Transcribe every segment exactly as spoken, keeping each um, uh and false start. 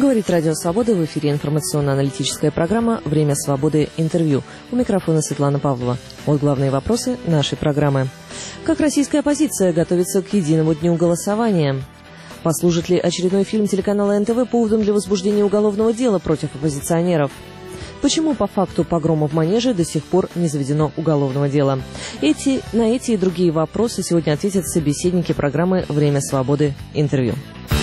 Говорит Радио Свобода, в эфире информационно-аналитическая программа «Время свободы. Интервью». У микрофона Светлана Павлова. Вот главные вопросы нашей программы. Как российская оппозиция готовится к единому дню голосования? Послужит ли очередной фильм телеканала эн тэ вэ поводом для возбуждения уголовного дела против оппозиционеров? Почему по факту погрома в Манеже до сих пор не заведено уголовного дела? Эти, на эти и другие вопросы сегодня ответят собеседники программы «Время свободы. Интервью».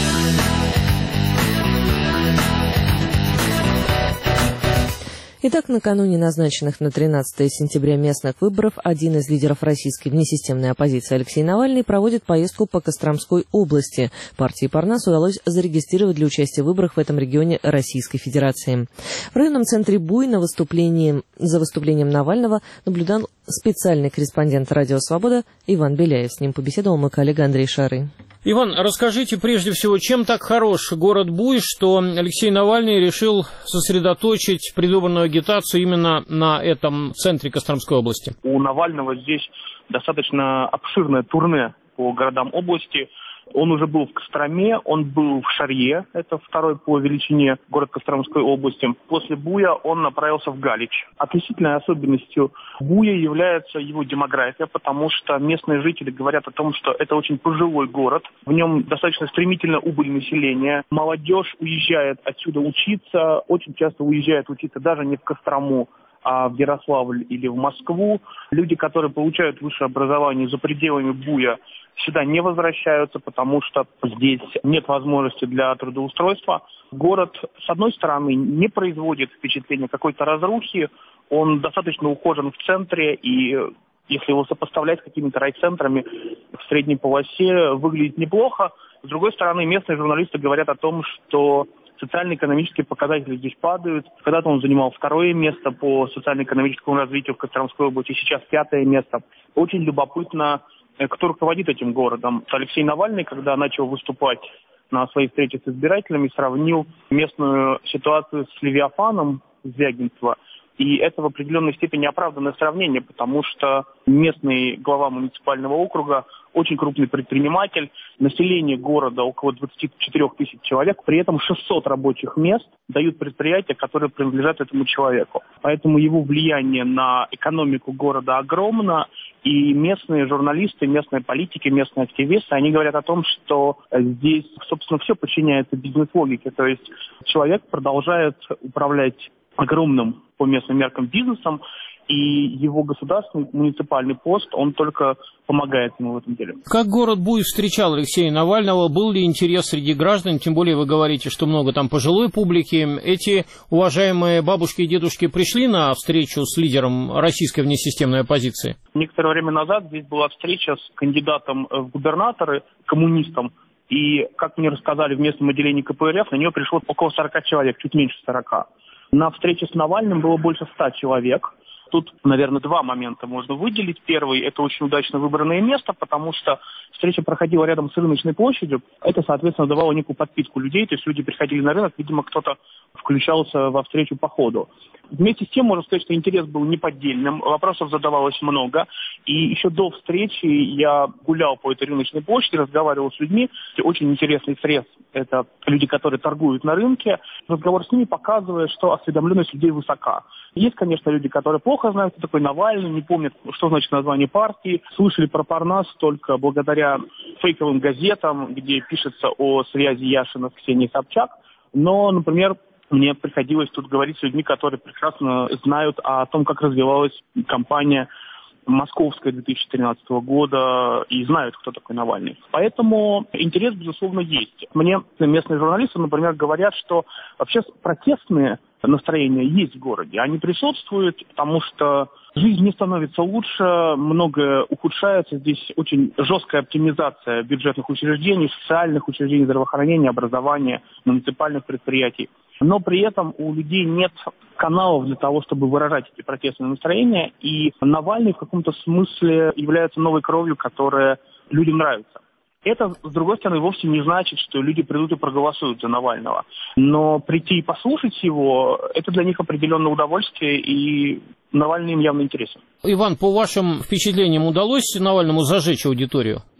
Итак, накануне назначенных на тринадцатое сентября местных выборов один из лидеров российской внесистемной оппозиции Алексей Навальный проводит поездку по Костромской области. Партии Парнас удалось зарегистрировать для участия в выборах в этом регионе Российской Федерации. В районном центре Буй на выступлении, за выступлением Навального наблюдал специальный корреспондент «Радио Свобода» Иван Беляев. С ним побеседовал мой коллега Андрей Шары. Иван, расскажите прежде всего, чем так хорош город Буй, что Алексей Навальный решил сосредоточить предвыборную агитацию именно на этом центре Костромской области? У Навального здесь достаточно обширное турне по городам области. Он уже был в Костроме, он был в Шарье, это второй по величине город Костромской области. После Буя он направился в Галич. Отличительной особенностью Буя является его демография, потому что местные жители говорят о том, что это очень пожилой город. В нем достаточно стремительная убыль населения. Молодежь уезжает отсюда учиться, очень часто уезжает учиться даже не в Кострому, а в Ярославль или в Москву. Люди, которые получают высшее образование за пределами Буя, сюда не возвращаются, потому что здесь нет возможности для трудоустройства. Город, с одной стороны, не производит впечатления какой-то разрухи, он достаточно ухожен в центре, и если его сопоставлять с какими-то райцентрами в средней полосе, выглядит неплохо. С другой стороны, местные журналисты говорят о том, что социально-экономические показатели здесь падают. Когда-то он занимал второе место по социально-экономическому развитию в Костромской области, сейчас пятое место. Очень любопытно, кто руководит этим городом. Алексей Навальный, когда начал выступать на своей встрече с избирателями, сравнил местную ситуацию с Левиафаном Звягинцева. И это в определенной степени оправданное сравнение, потому что местный глава муниципального округа очень крупный предприниматель, население города около двадцать четыре тысячи человек, при этом шестьсот рабочих мест дают предприятия, которые принадлежат этому человеку. Поэтому его влияние на экономику города огромно, и местные журналисты, местные политики, местные активисты, они говорят о том, что здесь, собственно, все подчиняется бизнес-логике, то есть человек продолжает управлять огромным по местным меркам бизнесом, и его государственный муниципальный пост, он только помогает ему в этом деле. Как город Буй встречал Алексея Навального? Был ли интерес среди граждан? Тем более вы говорите, что много там пожилой публики. Эти уважаемые бабушки и дедушки пришли на встречу с лидером российской внесистемной оппозиции? Некоторое время назад здесь была встреча с кандидатом в губернаторы, коммунистом, и, как мне рассказали в местном отделении ка пэ эр эф, на нее пришло около сорока человек, чуть меньше сорока. На встрече с Навальным было больше ста человек. Тут, наверное, два момента можно выделить. Первый – это очень удачно выбранное место, потому что встреча проходила рядом с рыночной площадью. Это, соответственно, давало некую подпитку людей, то есть люди приходили на рынок, видимо, кто-то включался во встречу по ходу. Вместе с тем, можно сказать, что интерес был неподдельным, вопросов задавалось много. И еще до встречи я гулял по этой рыночной площади, разговаривал с людьми. Очень интересный срез – это люди, которые торгуют на рынке. Разговор с ними показывает, что осведомленность людей высока. Есть, конечно, люди, которые плохо знают, кто такой Навальный, не помнят, что значит название партии. Слышали про Парнас только благодаря фейковым газетам, где пишется о связи Яшина с Ксенией Собчак. Но, например, мне приходилось тут говорить с людьми, которые прекрасно знают о том, как развивалась кампания московская две тысячи тринадцатого года и знают, кто такой Навальный. Поэтому интерес, безусловно, есть. Мне местные журналисты, например, говорят, что вообще протестные настроения есть в городе. Они присутствуют, потому что жизнь не становится лучше, многое ухудшается. Здесь очень жесткая оптимизация бюджетных учреждений, социальных учреждений, здравоохранения, образования, муниципальных предприятий. Но при этом у людей нет каналов для того, чтобы выражать эти протестные настроения. И Навальный в каком-то смысле является новой кровью, которая людям нравится. Это, с другой стороны, вовсе не значит, что люди придут и проголосуют за Навального. Но прийти и послушать его, это для них определенное удовольствие, и Навальный им явно интересен. Иван, по вашим впечатлениям, удалось Навальному зажечь аудиторию?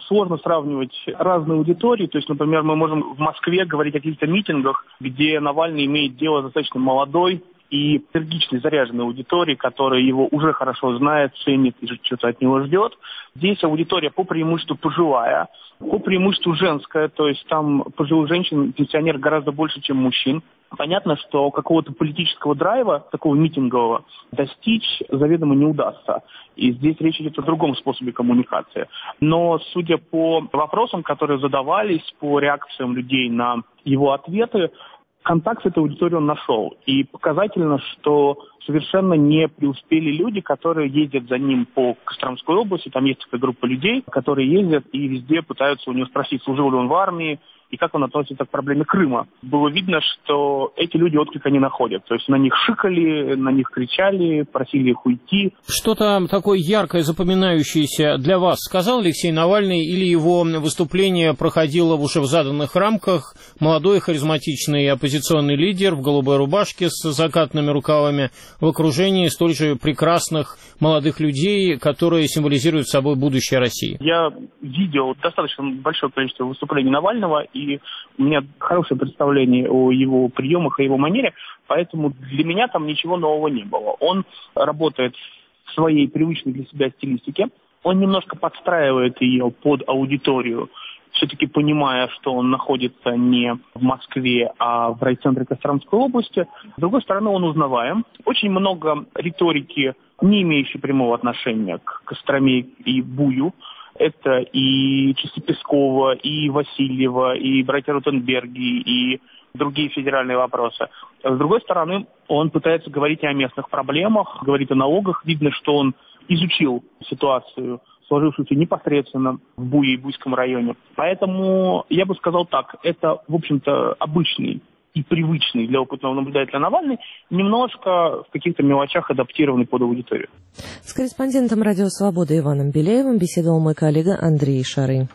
сложно сравнивать разные аудитории. То есть, например, мы можем в Москве говорить о каких-то митингах, где Навальный имеет дело с достаточно молодой и энергичной, заряженной аудиторией, которая его уже хорошо знает, ценит и что-то от него ждет. Здесь аудитория по преимуществу пожилая, по преимуществу женская, то есть там пожилых женщин, пенсионеров гораздо больше, чем мужчин. Понятно, что какого-то политического драйва, такого митингового, достичь заведомо не удастся. И здесь речь идет о другом способе коммуникации. Но судя по вопросам, которые задавались, по реакциям людей на его ответы, контакт с этой аудиторией он нашел. И показательно, что совершенно не преуспели люди, которые ездят за ним по Костромской области. Там есть такая группа людей, которые ездят и везде пытаются у него спросить, служил ли он в армии, и как он относится к проблеме Крыма. Было видно, что эти люди отклика не находят. То есть на них шикали, на них кричали, просили их уйти. Что-то такое яркое, запоминающееся для вас сказал Алексей Навальный, или его выступление проходило уже в заданных рамках? Молодой, харизматичный оппозиционный лидер в голубой рубашке с закатными рукавами в окружении столь же прекрасных молодых людей, которые символизируют собой будущее России. Я видел достаточно большое количество выступлений Навального, и у меня хорошее представление о его приемах, о его манере, поэтому для меня там ничего нового не было. Он работает в своей привычной для себя стилистике, он немножко подстраивает ее под аудиторию, все-таки понимая, что он находится не в Москве, а в райцентре Костромской области. С другой стороны, он узнаваем. Очень много риторики, не имеющей прямого отношения к Костроме и Бую. Это и Часы Пескова, и Васильева, и братья Ротенберги, и другие федеральные вопросы. С другой стороны, он пытается говорить о местных проблемах, говорит о налогах. Видно, что он изучил ситуацию, сложившуюся непосредственно в Буе и Буйском районе. Поэтому я бы сказал так, это, в общем-то, обычный и привычный для опытного наблюдателя Навальный, немножко в каких-то мелочах адаптированный под аудиторию. С корреспондентом «Радио Свобода» Иваном Беляевым беседовал мой коллега Андрей Шары.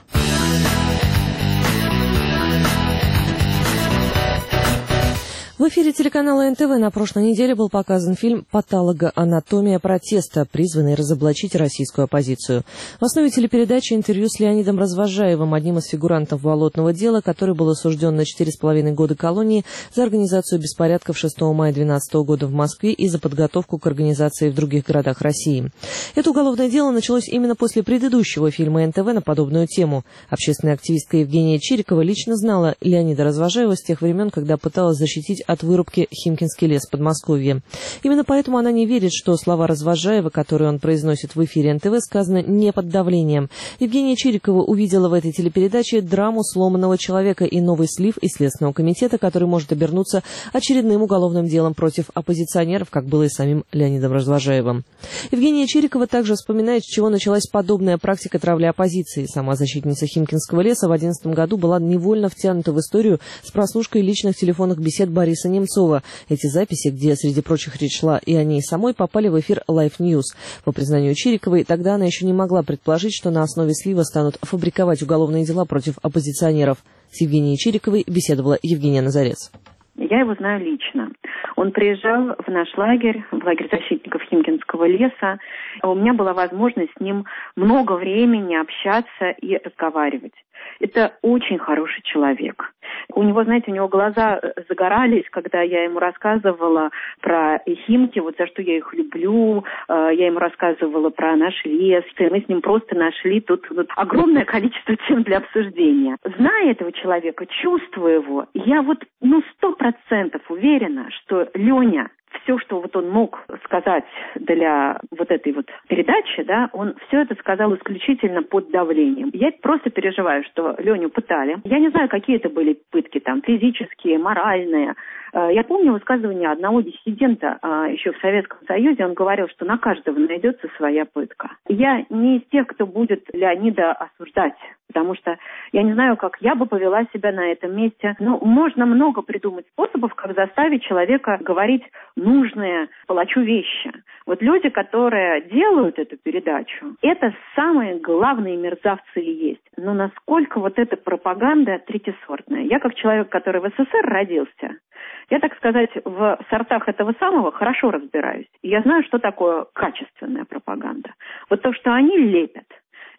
В эфире телеканала эн тэ вэ на прошлой неделе был показан фильм «Патологоанатомия протеста», призванный разоблачить российскую оппозицию. В основе телепередачи интервью с Леонидом Развозжаевым, одним из фигурантов болотного дела, который был осужден на четыре с половиной года колонии за организацию беспорядков шестого мая две тысячи двенадцатого года в Москве и за подготовку к организации в других городах России. Это уголовное дело началось именно после предыдущего фильма эн тэ вэ на подобную тему. Общественная активистка Евгения Чирикова лично знала Леонида Развозжаева с тех времен, когда пыталась защитить от вырубки Химкинский лес в Подмосковье. Именно поэтому она не верит, что слова Развозжаева, которые он произносит в эфире эн тэ вэ, сказаны не под давлением. Евгения Чирикова увидела в этой телепередаче драму сломанного человека и новый слив из Следственного комитета, который может обернуться очередным уголовным делом против оппозиционеров, как было и самим Леонидом Развозжаевым. Евгения Чирикова также вспоминает, с чего началась подобная практика травли оппозиции. Сама защитница Химкинского леса в две тысячи одиннадцатом году была невольно втянута в историю с прослушкой личных телефонных бесед Бориса Немцова. Эти записи, где, среди прочих, речь шла и о ней самой, попали в эфир Life News. По признанию Чириковой, тогда она еще не могла предположить, что на основе слива станут фабриковать уголовные дела против оппозиционеров. С Евгенией Чириковой беседовала Евгения Назарец. Я его знаю лично. Он приезжал в наш лагерь, в лагерь защитников Химкинского леса. У меня была возможность с ним много времени общаться и разговаривать. Это очень хороший человек. У него, знаете, у него глаза загорались, когда я ему рассказывала про Химки, вот за что я их люблю. Я ему рассказывала про наш лес. И мы с ним просто нашли тут вот огромное количество тем для обсуждения. Зная этого человека, чувствуя его, я вот ну сто процентов уверена, что Леня, все, что вот он мог сказать для вот этой вот передачи, да, он все это сказал исключительно под давлением. Я просто переживаю, что Леню пытали. Я не знаю, какие это были пытки там, физические, моральные. Я помню высказывание одного диссидента еще в Советском Союзе. Он говорил, что на каждого найдется своя пытка. Я не из тех, кто будет Леонида осуждать, потому что я не знаю, как я бы повела себя на этом месте. Но можно много придумать способов, как заставить человека говорить нужные палачу вещи. Вот люди, которые делают эту передачу, это самые главные мерзавцы и есть. Но насколько вот эта пропаганда третьесортная. Я как человек, который в эс эс эс эр родился, я, так сказать, в сортах этого самого хорошо разбираюсь. И я знаю, что такое качественная пропаганда. Вот то, что они лепят,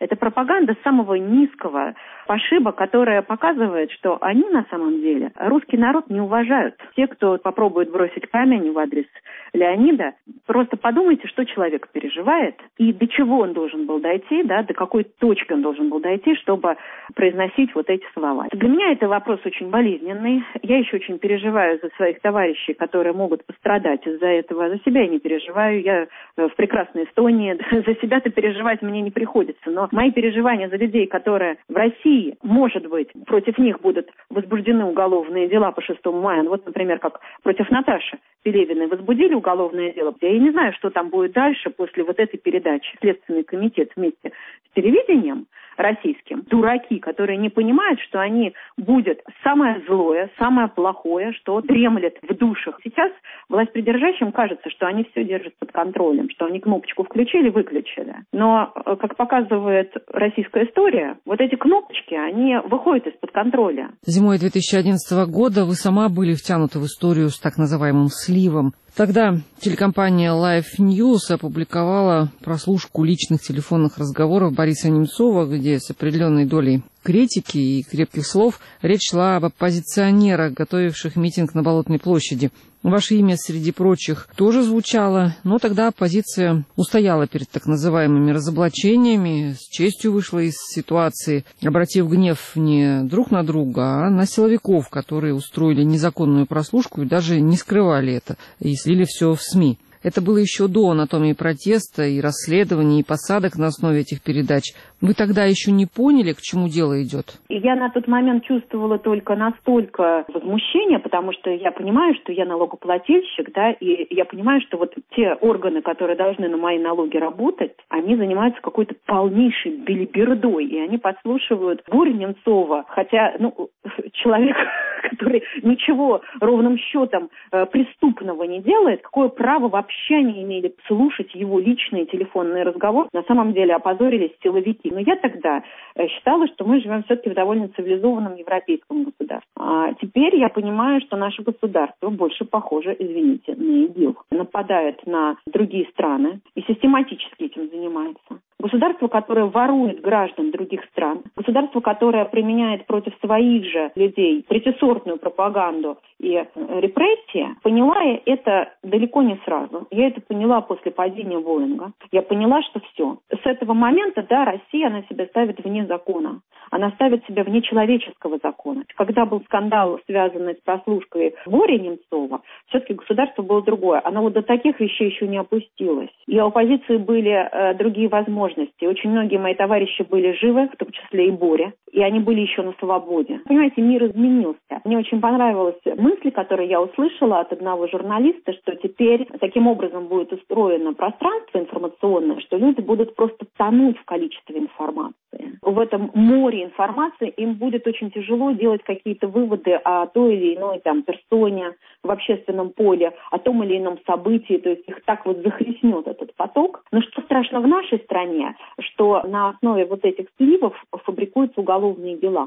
Это пропаганда самого низкого пошиба, которая показывает, что они на самом деле русский народ не уважают. Те, кто попробует бросить камень в адрес Леонида, просто подумайте, что человек переживает и до чего он должен был дойти, да, до какой точки он должен был дойти, чтобы произносить вот эти слова. Для меня это вопрос очень болезненный. Я еще очень переживаю за своих товарищей, которые могут пострадать из-за этого. За себя я не переживаю. Я в прекрасной Эстонии. За себя-то переживать мне не приходится. Но мои переживания за людей, которые в России, может быть, против них будут возбуждены уголовные дела по шестому мая. Вот, например, как против Наташи Пелевиной возбудили уголовное дело. Я не знаю, что там будет дальше после вот этой передачи. Следственный комитет вместе с телевидением российским. Дураки, которые не понимают, что они будут самое злое, самое плохое, что дремлет в душах. Сейчас властьпридержащим кажется, что они все держат под контролем, что они кнопочку включили, выключили. Но, как показывает российская история, вот эти кнопочки, они выходят из-под контроля. Зимой две тысячи одиннадцатого года вы сама были втянуты в историю с так называемым сливом. Тогда телекомпания Life News опубликовала прослушку личных телефонных разговоров Бориса Немцова, где с определенной долей критики и крепких слов речь шла об оппозиционерах, готовивших митинг на Болотной площади. Ваше имя среди прочих тоже звучало, но тогда оппозиция устояла перед так называемыми разоблачениями, с честью вышла из ситуации, обратив гнев не друг на друга, а на силовиков, которые устроили незаконную прослушку и даже не скрывали это, и слили все в СМИ. Это было еще до анатомии протеста и расследований, и посадок на основе этих передач. Вы тогда еще не поняли, к чему дело идет? Я на тот момент чувствовала только настолько возмущение, потому что я понимаю, что я налогоплательщик, да, и я понимаю, что вот те органы, которые должны на мои налоги работать, они занимаются какой-то полнейшей белибердой, и они подслушивают Борю Немцова, хотя, ну, человек, который ничего ровным счетом преступного не делает, какое право вообще не имели слушать его личные телефонные разговоры. На самом деле опозорились силовики. Но я тогда считала, что мы живем все-таки в довольно цивилизованном европейском государстве. А теперь я понимаю, что наше государство больше похоже, извините, на ИГИЛ. Нападает на другие страны и систематически этим занимается. Государство, которое ворует граждан других стран, государство, которое применяет против своих же людей третьесортную пропаганду и репрессии, поняла я это далеко не сразу. Я это поняла после падения Боинга. Я поняла, что все. С этого момента, да, Россия, она себя ставит вне закона. Она ставит себя вне человеческого закона. Когда был скандал, связанный с прослушкой Бори Немцова, все-таки государство было другое. Оно вот до таких вещей еще не опустилось. И у оппозиции были э, другие возможности. Очень многие мои товарищи были живы, в том числе и Боря, и они были еще на свободе. Понимаете, мир изменился. Мне очень понравилась мысль, которую я услышала от одного журналиста, что теперь таким образом будет устроено пространство информационное, что люди будут просто тонуть в количестве информации. В этом море информации им будет очень тяжело делать какие-то выводы о той или иной там персоне в общественном поле, о том или ином событии, то есть их так вот захлестнет этот поток. Но что страшно в нашей стране, что на основе вот этих сливов фабрикуются уголовные дела.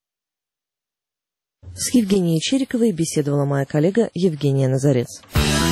С Евгенией Чериковой беседовала моя коллега Евгения Назарец.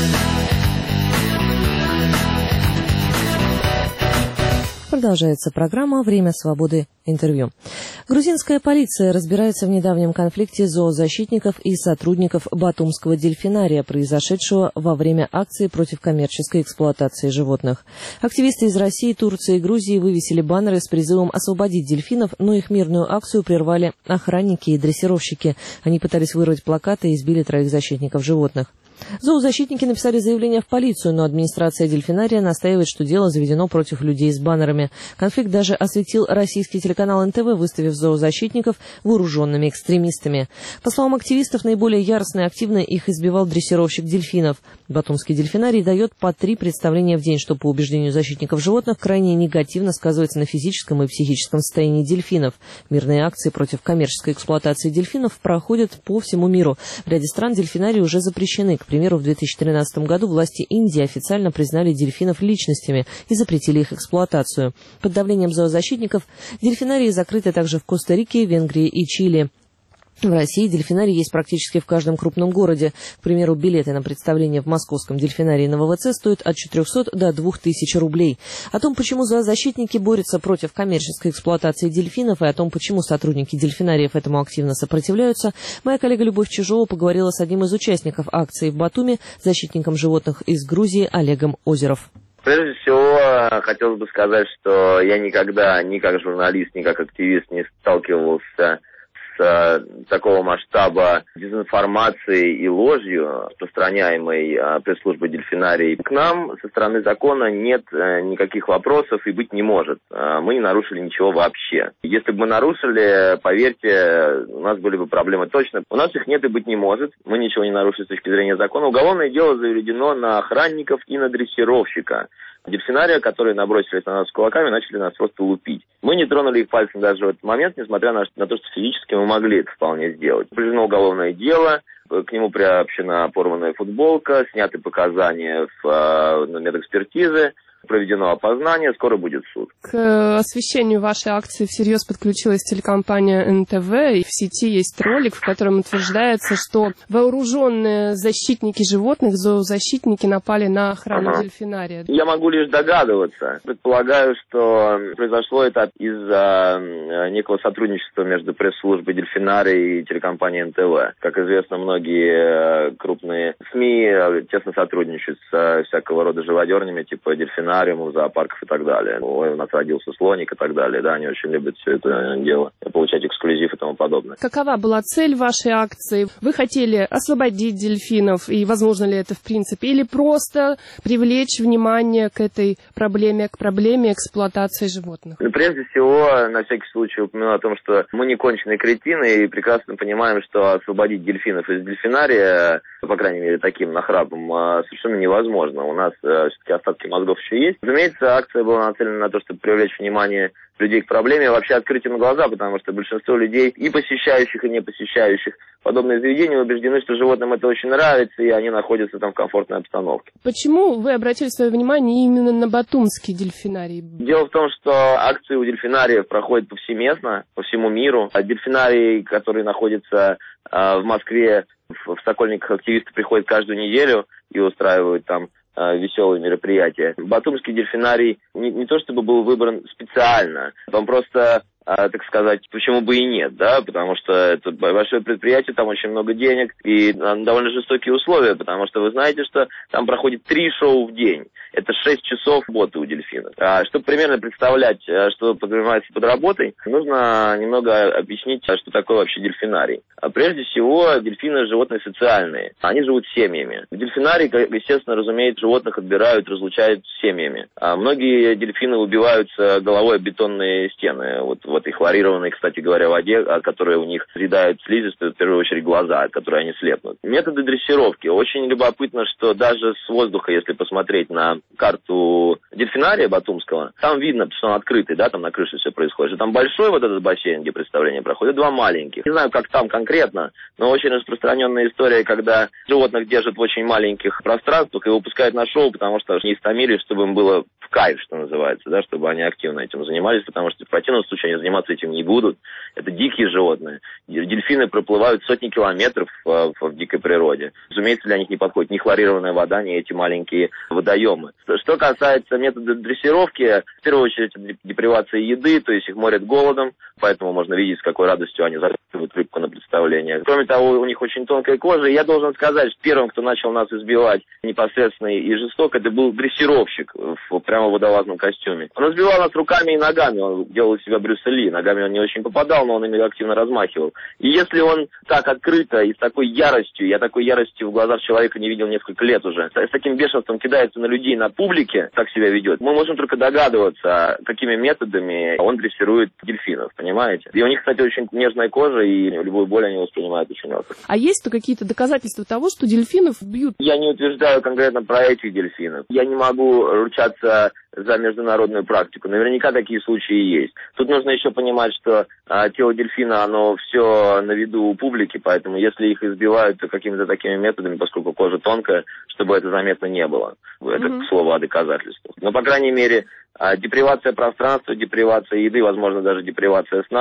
Продолжается программа «Время свободы. Интервью». Грузинская полиция разбирается в недавнем конфликте зоозащитников и сотрудников Батумского дельфинария, произошедшего во время акции против коммерческой эксплуатации животных. Активисты из России, Турции и Грузии вывесили баннеры с призывом освободить дельфинов, но их мирную акцию прервали охранники и дрессировщики. Они пытались вырвать плакаты и избили троих защитников животных. Зоозащитники написали заявление в полицию, но администрация дельфинария настаивает, что дело заведено против людей с баннерами. Конфликт даже осветил российский телеканал эн тэ вэ, выставив зоозащитников вооруженными экстремистами. По словам активистов, наиболее яростно и активно их избивал дрессировщик дельфинов. Батумский дельфинарий дает по три представления в день, что, по убеждению защитников животных, крайне негативно сказывается на физическом и психическом состоянии дельфинов. Мирные акции против коммерческой эксплуатации дельфинов проходят по всему миру. В ряде стран дельфинарии уже запрещены. К примеру, в две тысячи тринадцатом году власти Индии официально признали дельфинов личностями и запретили их эксплуатацию. Под давлением зоозащитников дельфинарии закрыты также в Коста-Рике, Венгрии и Чили. В России дельфинарий есть практически в каждом крупном городе. К примеру, билеты на представление в московском дельфинарии на ВВЦ стоят от четырехсот до двух тысяч рублей. О том, почему зоозащитники борются против коммерческой эксплуатации дельфинов, и о том, почему сотрудники дельфинариев этому активно сопротивляются, моя коллега Любовь Чижова поговорила с одним из участников акции в Батуми, защитником животных из Грузии Олегом Озеров. Прежде всего, хотелось бы сказать, что я никогда ни как журналист, ни как активист не сталкивался с такого масштаба дезинформации и ложью, распространяемой пресс-службой дельфинарий. К нам со стороны закона нет никаких вопросов и быть не может. Мы не нарушили ничего вообще. Если бы мы нарушили, поверьте, у нас были бы проблемы точно. У нас их нет и быть не может. Мы ничего не нарушили с точки зрения закона. Уголовное дело заведено на охранников и на дрессировщика дельфинария, которые набросились на нас с кулаками и начали нас просто лупить. Мы не тронули их пальцем даже в этот момент, несмотря на, на то, что физически мы могли это вполне сделать. Проведено уголовное дело, к нему приобщена порванная футболка, сняты показания в э, медэкспертизы, проведено опознание, скоро будет суд. К освещению вашей акции всерьез подключилась телекомпания эн тэ вэ, и в сети есть ролик, в котором утверждается, что вооруженные защитники животных, зоозащитники напали на охрану ага. дельфинария. Я могу лишь догадываться. Предполагаю, что произошло это из-за некого сотрудничества между пресс-службой дельфинария и телекомпанией эн тэ вэ. Как известно, многие крупные СМИ тесно сотрудничают с всякого рода живодернями, типа дельфинария, зоопарков и так далее. Ой, у нас родился слоник и так далее. Да, они очень любят все это дело, получать эксклюзив и тому подобное. Какова была цель вашей акции? Вы хотели освободить дельфинов, и возможно ли это в принципе, или просто привлечь внимание к этой проблеме, к проблеме эксплуатации животных? Прежде всего, на всякий случай упомяну о том, что мы не конченые кретины и прекрасно понимаем, что освободить дельфинов из дельфинария, по крайней мере, таким нахрапом, совершенно невозможно. У нас все-таки остатки мозгов еще есть. Разумеется, акция была нацелена на то, чтобы привлечь внимание людей к проблеме, и вообще открыть им глаза, потому что большинство людей, и посещающих, и не посещающих подобные заведения, убеждены, что животным это очень нравится, и они находятся там в комфортной обстановке. Почему вы обратили свое внимание именно на батумский дельфинарий? Дело в том, что акции у дельфинариев проходят повсеместно, по всему миру. А дельфинарий, который находится э, в Москве, в, в Сокольниках, активисты приходят каждую неделю и устраивают там веселые мероприятия. Батумский дельфинарий не, не то чтобы был выбран специально, он просто, так сказать, почему бы и нет, да, потому что это большое предприятие, там очень много денег и довольно жестокие условия, потому что вы знаете, что там проходит три шоу в день. Это шесть часов работы у дельфинов. А чтобы примерно представлять, что подразумевается под работой, нужно немного объяснить, что такое вообще дельфинарий. А прежде всего, дельфины – животные социальные. Они живут семьями. В дельфинарии, естественно, разумеется, животных отбирают, разлучают с семьями. А многие дельфины убиваются головой об бетонные стены. Вот в этой хлорированной, кстати говоря, воде, которая у них съедает слизистую, в первую очередь, глаза, от которой они слепнут. Методы дрессировки. Очень любопытно, что даже с воздуха, если посмотреть на карту дельфинария батумского, там видно, что он открытый, да, там на крыше все происходит. Там большой вот этот бассейн, где представление проходит, два маленьких. Не знаю, как там конкретно, но очень распространенная история, когда животных держат в очень маленьких пространствах и выпускают на шоу, потому что не истомились, чтобы им было в кайф, что называется, да, чтобы они активно этим занимались, потому что в противном случае они заниматься этим не будут. Это дикие животные. Дельфины проплывают сотни километров в, в дикой природе. Разумеется, для них не подходит ни хлорированная вода, ни эти маленькие водоемы. Что касается метода дрессировки, в первую очередь депривация еды, то есть их морят голодом, поэтому можно видеть, с какой радостью они закидывают рыбку на представление. Кроме того, у них очень тонкая кожа, и я должен сказать, что первым, кто начал нас избивать непосредственно и жестоко, это был дрессировщик в прямо водолазном костюме. Он избивал нас руками и ногами, он делал из себя Брюса Ли, ногами он не очень попадал, но он ими активно размахивал. И если он так открыто и с такой яростью, я такой ярости в глазах человека не видел несколько лет уже, с таким бешенством кидается на людей, на публике, так себя ведет, мы можем только догадываться, какими методами он дрессирует дельфинов, понимаете? И у них, кстати, очень нежная кожа, и любую боль они воспринимают очень остро. А есть-то какие-то доказательства того, что дельфинов бьют? Я не утверждаю конкретно про этих дельфинов. Я не могу ручаться за международную практику. Наверняка такие случаи есть. Тут нужно еще понимать, что а, тело дельфина, оно все на виду у публики, поэтому если их избивают то какими-то такими методами, поскольку кожа тонкая, чтобы это заметно не было. Это, mm-hmm. к слову, о доказательствах. Но, по крайней мере, а, депривация пространства, депривация еды, возможно, даже депривация сна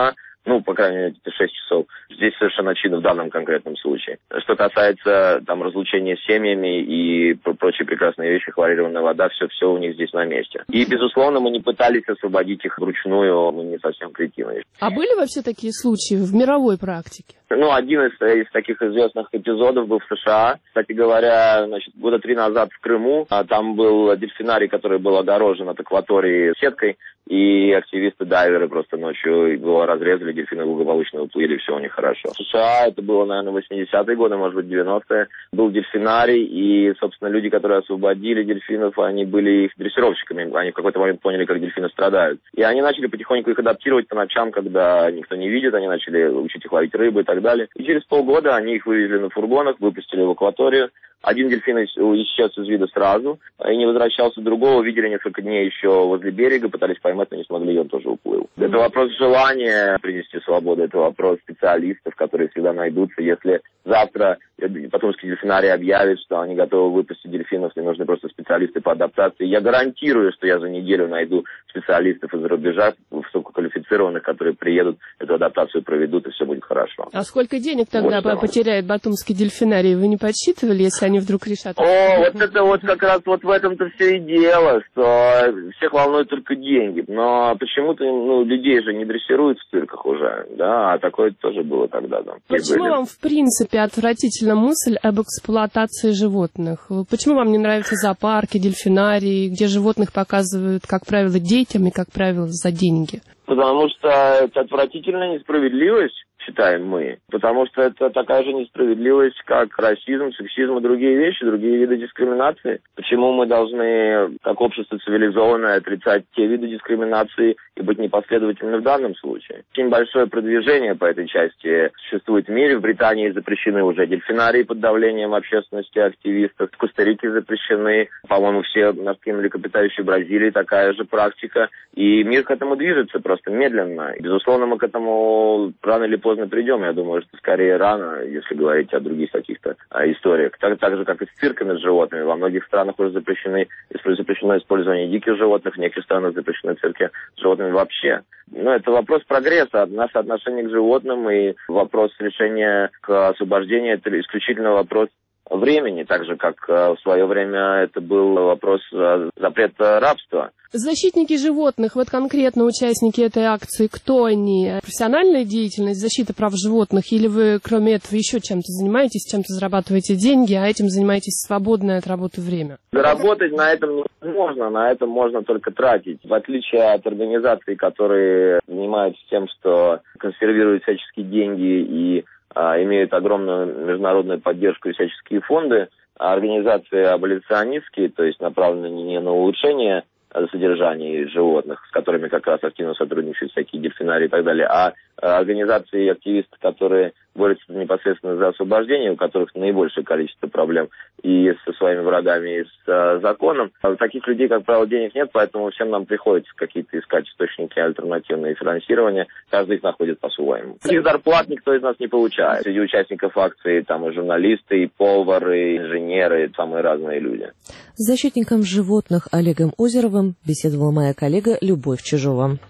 Ну, по крайней мере, это шесть часов. Здесь совершенно очевидно в данном конкретном случае. Что касается там разлучения с семьями и прочие прекрасные вещи, хлорированная вода, все, все у них здесь на месте. И, безусловно, мы не пытались освободить их вручную, мы не совсем кретины. А были вообще такие случаи в мировой практике? Ну, один из, из таких известных эпизодов был в США. Кстати говоря, значит, года три назад в Крыму, а там был дельфинарий, который был огорожен от акватории сеткой, и активисты-дайверы просто ночью его разрезали, дельфины благополучно уплыли, все у них хорошо. В США это было, наверное, восьмидесятые годы, может быть, девяностые. Был дельфинарий, и, собственно, люди, которые освободили дельфинов, они были их дрессировщиками. Они в какой-то момент поняли, как дельфины страдают. И они начали потихоньку их адаптировать по ночам, когда никто не видит, они начали учить их ловить рыбу и так далее. И через полгода они их вывезли на фургонах, выпустили в акваторию. Один дельфин исчез из вида сразу и не возвращался, другого видели несколько дней еще возле берега, пытались поймать, но не смогли, и он тоже уплыл. Mm-hmm. Это вопрос желания принести свободу, это вопрос специалистов, которые всегда найдутся. Если завтра Батумский дельфинарий объявит, что они готовы выпустить дельфинов, и нужны просто специалисты по адаптации, я гарантирую, что я за неделю найду специалистов из-за рубежа, высококвалифицированных, которые приедут, эту адаптацию проведут, и все будет хорошо. А сколько денег тогда вот потеряет Батумский дельфинарий? Вы не подсчитывали, если они вдруг решат? О, вот это вот как раз вот в этом-то все и дело, что всех волнуют только деньги. Но почему-то, ну, людей же не дрессируют в цирках уже, да, а такое тоже было тогда, да. Почему вам, в принципе, отвратительна мысль об эксплуатации животных? Почему вам не нравятся зоопарки, дельфинарии, где животных показывают, как правило, детям и, как правило, за деньги? Потому что это отвратительная несправедливость, считаем мы. Потому что это такая же несправедливость, как расизм, сексизм и другие вещи, другие виды дискриминации. Почему мы должны, как общество цивилизованное, отрицать те виды дискриминации и быть непоследовательны в данном случае? Очень большое продвижение по этой части существует в мире. В Британии запрещены уже дельфинарии под давлением общественности, активистов. В Коста-Рике запрещены. По-моему, все морские млекопитающие в Бразилии такая же практика. И мир к этому движется просто медленно. И, безусловно, мы к этому рано или поздно придем. Я думаю, что скорее рано, если говорить о других каких-то а, историях. Так, так же, как и с цирками с животными. Во многих странах уже запрещены, запрещено использование диких животных, в некоторых странах запрещены цирки с животными вообще. Но это вопрос прогресса, наше отношение к животным и вопрос решения к освобождению, это исключительно вопрос времени, так же, как в свое время это был вопрос запрета рабства. Защитники животных, вот конкретно участники этой акции, кто они? Профессиональная деятельность, защита прав животных, или вы, кроме этого, еще чем-то занимаетесь, чем-то зарабатываете деньги, а этим занимаетесь в свободное от работы время? Заработать на этом невозможно, на этом можно только тратить. В отличие от организаций, которые занимаются тем, что консервируют всяческие деньги и а, имеют огромную международную поддержку и всяческие фонды, а организации аболиционистские, то есть направленные не на улучшение содержания животных, с которыми как раз активно сотрудничают всякие дельфинарии и так далее, а организации и активисты, которые борются непосредственно за освобождение, у которых наибольшее количество проблем и со своими врагами, и с а, законом. А у таких людей, как правило, денег нет, поэтому всем нам приходится какие-то искать источники альтернативные финансирования. Каждый их находит по-своему. Таких зарплат никто из нас не получает. Среди участников акции там и журналисты, и повары, и инженеры, и самые разные люди. С защитником животных Олегом Озеровым беседовала моя коллега Любовь Чижова.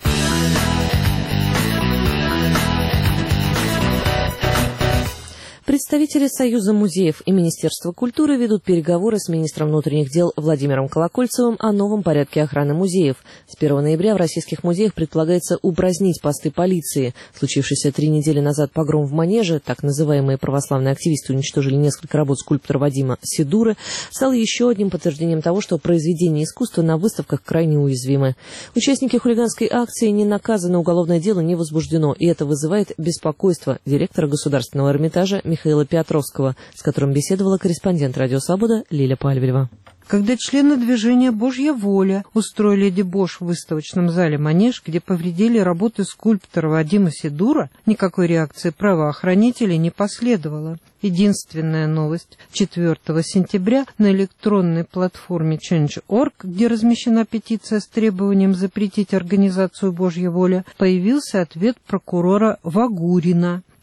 Представители Союза музеев и Министерства культуры ведут переговоры с министром внутренних дел Владимиром Колокольцевым о новом порядке охраны музеев. С первого ноября в российских музеях предполагается упразднить посты полиции. Случившийся три недели назад погром в Манеже, так называемые православные активисты уничтожили несколько работ скульптора Вадима Сидуры, стал еще одним подтверждением того, что произведения искусства на выставках крайне уязвимы. Участники хулиганской акции не наказаны, уголовное дело не возбуждено, и это вызывает беспокойство директора Государственного Эрмитажа Михаила Петровского, с которым беседовала корреспондент «Радио Свобода» Лиля Пальвелева. Когда члены движения «Божья воля» устроили дебош в выставочном зале «Манеж», где повредили работы скульптора Вадима Сидура, никакой реакции правоохранителей не последовало. Единственная новость: четвёртого сентября на электронной платформе чендж точка орг, где размещена петиция с требованием запретить организацию «Божья воля», появился ответ прокурора Вагурина.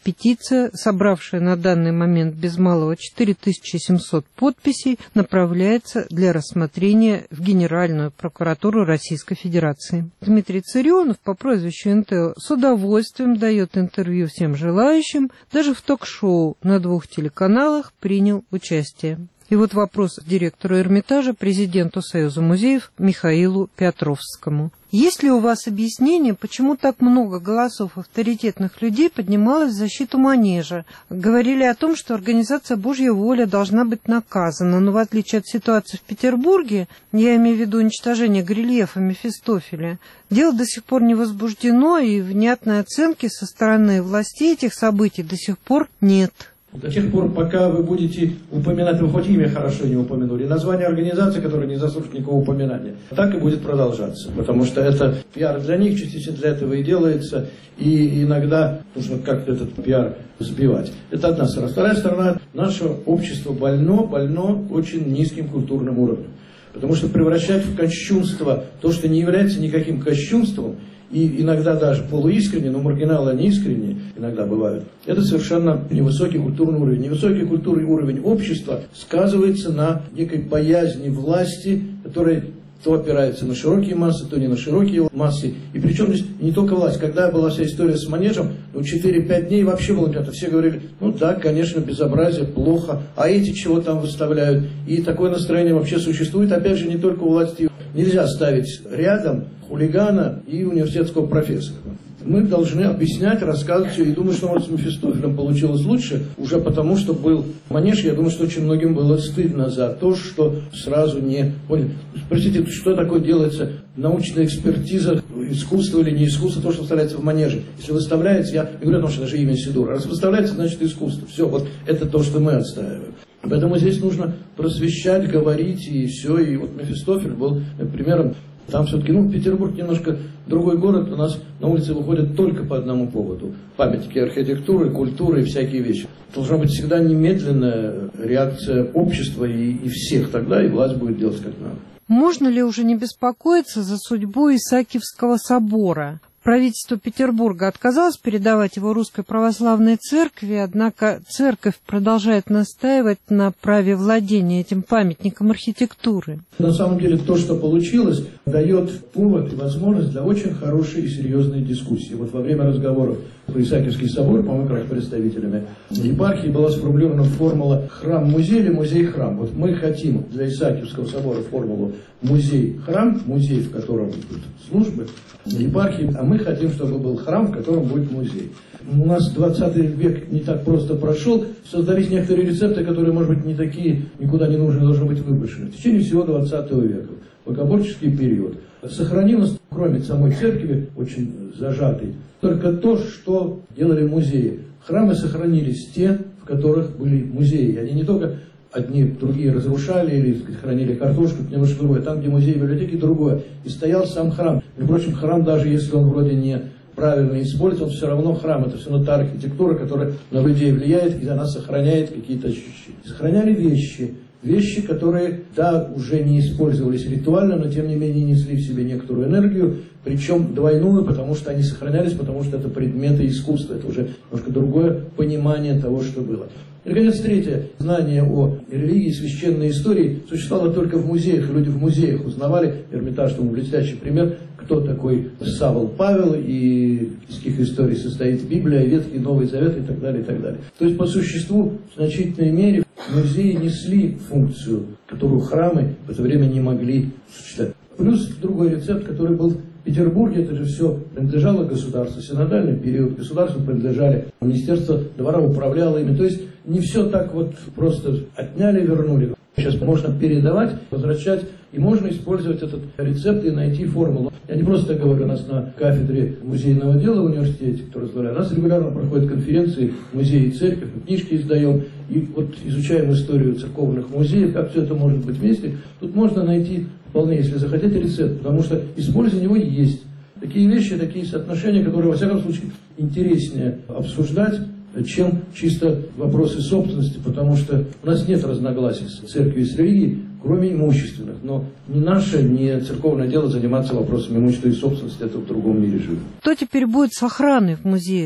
Петиция, собравшая на данный момент без малого четыре тысячи семьсот подписей, направляется для рассмотрения в Генеральную прокуратуру Российской Федерации. Дмитрий Царионов по прозвищу эн тэ о с удовольствием дает интервью всем желающим, даже в ток-шоу на двух телеканалах принял участие. И вот вопрос директору Эрмитажа, президенту Союза музеев Михаилу Петровскому. Есть ли у вас объяснение, почему так много голосов авторитетных людей поднималось в защиту манежа? Говорили о том, что организация «Божья воля» должна быть наказана, но в отличие от ситуации в Петербурге, я имею в виду уничтожение горельефа Мефистофеля, дело до сих пор не возбуждено, и внятной оценки со стороны властей этих событий до сих пор нет. До тех пор, пока вы будете упоминать, вы хоть имя хорошо не упомянули, название организации, которая не заслужит никакого упоминания, так и будет продолжаться, потому что это пиар для них, частично для этого и делается, и иногда нужно как-то этот пиар сбивать. Это одна сторона. Вторая сторона, наше общество больно, больно очень низким культурным уровнем, потому что превращать в кощунство то, что не является никаким кощунством, и иногда даже полуискренне, но маргиналы они искренне иногда бывают. Это совершенно невысокий культурный уровень. Невысокий культурный уровень общества сказывается на некой боязни власти, которая то опирается на широкие массы, то не на широкие массы. И причем здесь не только власть. Когда была вся история с манежем, ну четыре-пять дней вообще было понятно. Все говорили, ну да, конечно, безобразие, плохо, а эти чего там выставляют. И такое настроение вообще существует. Опять же, не только у власти. Нельзя ставить рядом хулигана и университетского профессора. Мы должны объяснять, рассказывать все. И думаю, что может, с Мефистофелем получилось лучше, уже потому, что был манеж. Я думаю, что очень многим было стыдно за то, что сразу не поняли. Спросите, что такое делается научная экспертиза, искусство или не искусство, то, что выставляется в манеже. Если выставляется, я не говорю о том, что даже имя Сидора. Раз выставляется, значит искусство. Все, вот это то, что мы отстаиваем. Поэтому здесь нужно просвещать, говорить, и все. И вот Мефистофель был примером. Там все-таки, ну, Петербург немножко другой город, у нас на улице выходят только по одному поводу. Памятники архитектуры, культуры и всякие вещи. Должна быть всегда немедленная реакция общества и, и всех, тогда и власть будет делать как надо. Можно ли уже не беспокоиться за судьбу Исаакиевского собора? Правительство Петербурга отказалось передавать его Русской Православной Церкви, однако церковь продолжает настаивать на праве владения этим памятником архитектуры. На самом деле то, что получилось, дает повод и возможность для очень хорошей и серьезной дискуссии. Вот во время разговоров про Исаакиевский собор, по-моему, как представителями епархии, была сформулирована формула храм-музей или музей-храм. Вот мы хотим для Исаакиевского собора формулу музей-храм, музей, в котором будут службы епархии, а мы хотим, чтобы был храм, в котором будет музей. У нас двадцатый век не так просто прошел, создались некоторые рецепты, которые, может быть, не такие, никуда не нужны, должны быть выброшены. В течение всего двадцатого века, богоборческий период, сохранилось, кроме самой церкви, очень зажатой, только то, что делали музеи. Храмы сохранились те, в которых были музеи. Они не только одни другие разрушали или, так сказать, хранили картошку, немножко другое. Там, где музей, библиотеки, другое. И стоял сам храм. Между прочим, храм, даже если он вроде не правильно использован, все равно храм. Это все равно та архитектура, которая на людей влияет, и она сохраняет какие-то ощущения. Сохраняли вещи. Вещи, которые, да, уже не использовались ритуально, но тем не менее несли в себе некоторую энергию, причем двойную, потому что они сохранялись, потому что это предметы искусства. Это уже немножко другое понимание того, что было. И, наконец, третье. Знание о религии, священной истории существовало только в музеях. Люди в музеях узнавали, Эрмитаж, тому блестящий пример, кто такой Савл Павел, и из каких историй состоит Библия, Ветхий, Новый Завет и так далее, и так далее. То есть, по существу, в значительной мере, музеи несли функцию, которую храмы в это время не могли осуществлять. Плюс другой рецепт, который был в Петербурге, это же все принадлежало государству. Синодальный период государству принадлежали, Министерство двора управляло ими. То есть не все так вот просто отняли и вернули. Сейчас можно передавать, возвращать, и можно использовать этот рецепт и найти формулу. Я не просто так говорю, у нас на кафедре музейного дела в университете, кто разговаривает, у нас регулярно проходят конференции музей и церковь, мы книжки издаем, и вот изучаем историю церковных музеев, как все это может быть вместе. Тут можно найти вполне, если захотите, рецепт, потому что использование его есть. Такие вещи, такие соотношения, которые, во всяком случае, интереснее обсуждать, чем чисто вопросы собственности, потому что у нас нет разногласий с церковью и с религией, кроме имущественных. Но ни наше, ни церковное дело заниматься вопросами имущества и собственности, это в другом мире живет. Что теперь будет с охраной в музеях?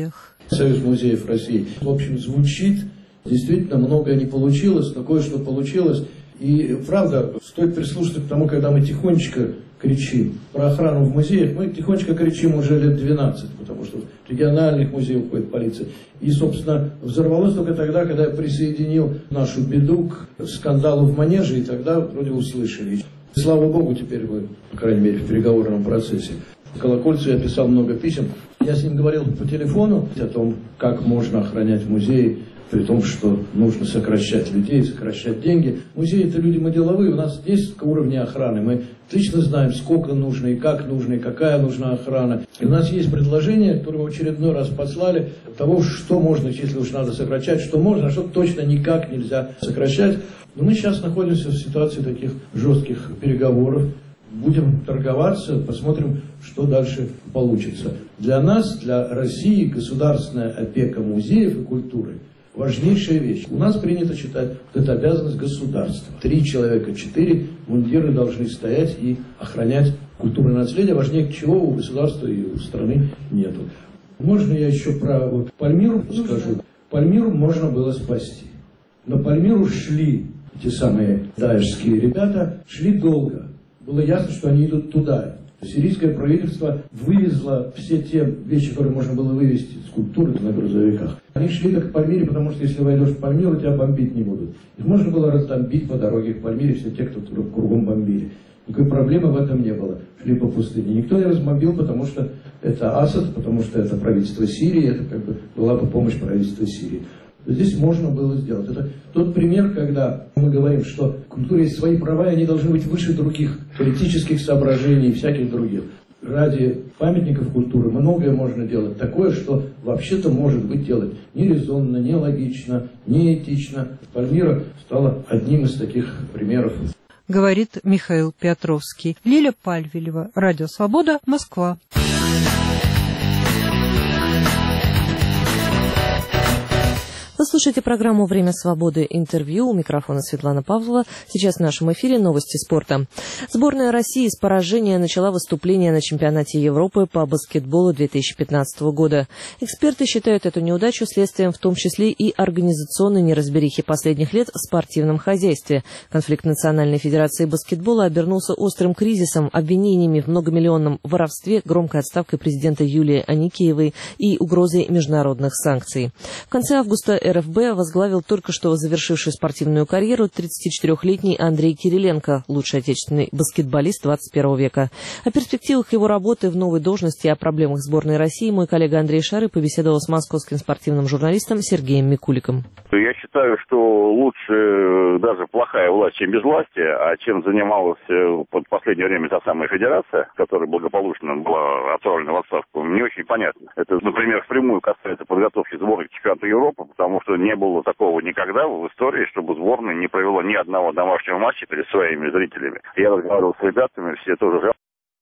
Союз музеев России. В общем, звучит, действительно многое не получилось, но кое-что получилось. И правда, стоит прислушаться к тому, когда мы тихонечко кричим про охрану в музеях. Мы тихонечко кричим уже лет двенадцать, потому что в региональных музеях ходит полиция. И, собственно, взорвалось только тогда, когда я присоединил нашу беду к скандалу в Манеже, и тогда вроде услышали. Слава богу, теперь мы, по крайней мере, в переговорном процессе. Колокольцу я писал много писем. Я с ним говорил по телефону о том, как можно охранять музеи, при том, что нужно сокращать людей, сокращать деньги. Музеи – это люди, мы деловые, у нас есть уровни охраны. Мы точно знаем, сколько нужно и как нужно, и какая нужна охрана. И у нас есть предложение, которое мы в очередной раз послали, того, что можно, если уж надо сокращать, что можно, а что точно никак нельзя сокращать. Но мы сейчас находимся в ситуации таких жестких переговоров. Будем торговаться, посмотрим, что дальше получится. Для нас, для России, государственная опека музеев и культуры – важнейшая вещь. У нас принято считать, что это обязанность государства. Три человека, четыре мундиры должны стоять и охранять культурное наследие, важнее чего у государства и у страны нету. Можно я еще про вот, Пальмиру скажу? Пальмиру можно было спасти. На Пальмиру шли те самые даишские ребята, шли долго. Было ясно, что они идут туда. Сирийское правительство вывезло все те вещи, которые можно было вывезти, скульптуры на грузовиках. Они шли как к Пальмире, потому что если войдешь в Пальмиру, тебя бомбить не будут. Их можно было разбомбить по дороге к Пальмире, все те, кто кругом бомбили. Никакой проблемы в этом не было. Шли по пустыне. Никто не разбомбил, потому что это Асад, потому что это правительство Сирии, это как бы была бы помощь правительства Сирии. Здесь можно было сделать. Это тот пример, когда мы говорим, что в культуре есть свои права, и они должны быть выше других политических соображений и всяких других. Ради памятников культуры многое можно делать. Такое, что вообще-то может быть делать не резонно, не логично, не этично. Пальмира стала одним из таких примеров. Говорит Михаил Петровский. Лиля Пальвелева. Радио «Свобода», Москва. Вы слушаете программу «Время свободы. Интервью». У микрофона Светлана Павлова. Сейчас в нашем эфире новости спорта. Сборная России с поражения начала выступление на чемпионате Европы по баскетболу две тысячи пятнадцатого года. Эксперты считают эту неудачу следствием в том числе и организационной неразберихи последних лет в спортивном хозяйстве. Конфликт Национальной федерации баскетбола обернулся острым кризисом, обвинениями в многомиллионном воровстве, громкой отставкой президента Юлии Аникеевой и угрозой международных санкций. В конце августа эр эф бэ возглавил только что завершивший спортивную карьеру тридцатичетырёхлетний Андрей Кириленко, лучший отечественный баскетболист двадцать первого века. О перспективах его работы в новой должности и о проблемах сборной России мой коллега Андрей Шары побеседовал с московским спортивным журналистом Сергеем Микуликом. Я считаю, что лучше даже плохая власть, чем безвластие, а чем занималась в последнее время та самая федерация, которая благополучно была отправлена в отставку, не очень понятно. Это, например, впрямую касается подготовки сборной к чемпионату Европы, потому что не было такого никогда в истории, чтобы сборная не провела ни одного домашнего матча перед своими зрителями. Я разговаривал с ребятами, все тоже жалуются.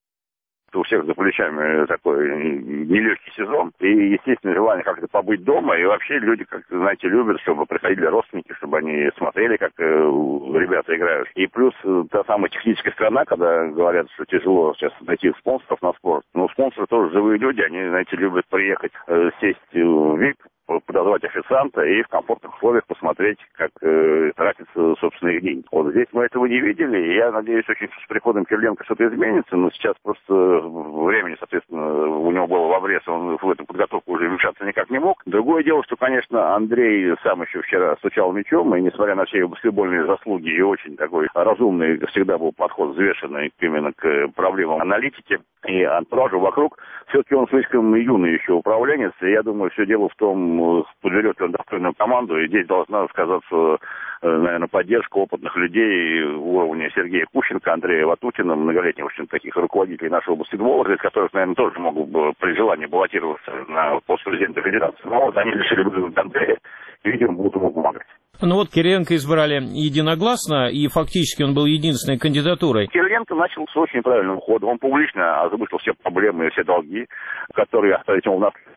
У всех за плечами такой нелегкий сезон. И, естественно, желание как-то побыть дома. И вообще люди, как знаете, любят, чтобы приходили родственники, чтобы они смотрели, как э, ребята играют. И плюс та самая техническая сторона, когда говорят, что тяжело сейчас найти спонсоров на спорт. Но спонсоры тоже живые люди, они, знаете, любят приехать, э, сесть в ви ай пи, подозвать официанта и в комфортных условиях посмотреть, как э, тратятся собственные деньги. Вот здесь мы этого не видели, и я надеюсь, очень с приходом Кириленко что-то изменится, но сейчас просто времени, соответственно, у него было в обрез, он в эту подготовку уже вмешаться никак не мог. Другое дело, что, конечно, Андрей сам еще вчера стучал мячом, и несмотря на все его баскетбольные заслуги и очень такой разумный всегда был подход, взвешенный именно к проблемам аналитики и антуража вокруг, все-таки он слишком юный еще управленец, и я думаю, все дело в том, подберет ли он достойную команду, и здесь должна сказаться, наверное, поддержка опытных людей уровня Сергея Кущенко, Андрея Ватутина, многолетних, в общем, таких руководителей нашего баскетбола, из которых, наверное, тоже могут бы при желании баллотироваться на пост президента федерации. Но вот они решили выдвинуть Андрея и, видимо, будут ему помогать. Ну вот Кириленко избрали единогласно, и фактически он был единственной кандидатурой. Кириленко начал с очень правильного хода. Он публично озвучил все проблемы и все долги, которые оставить ему в наследство.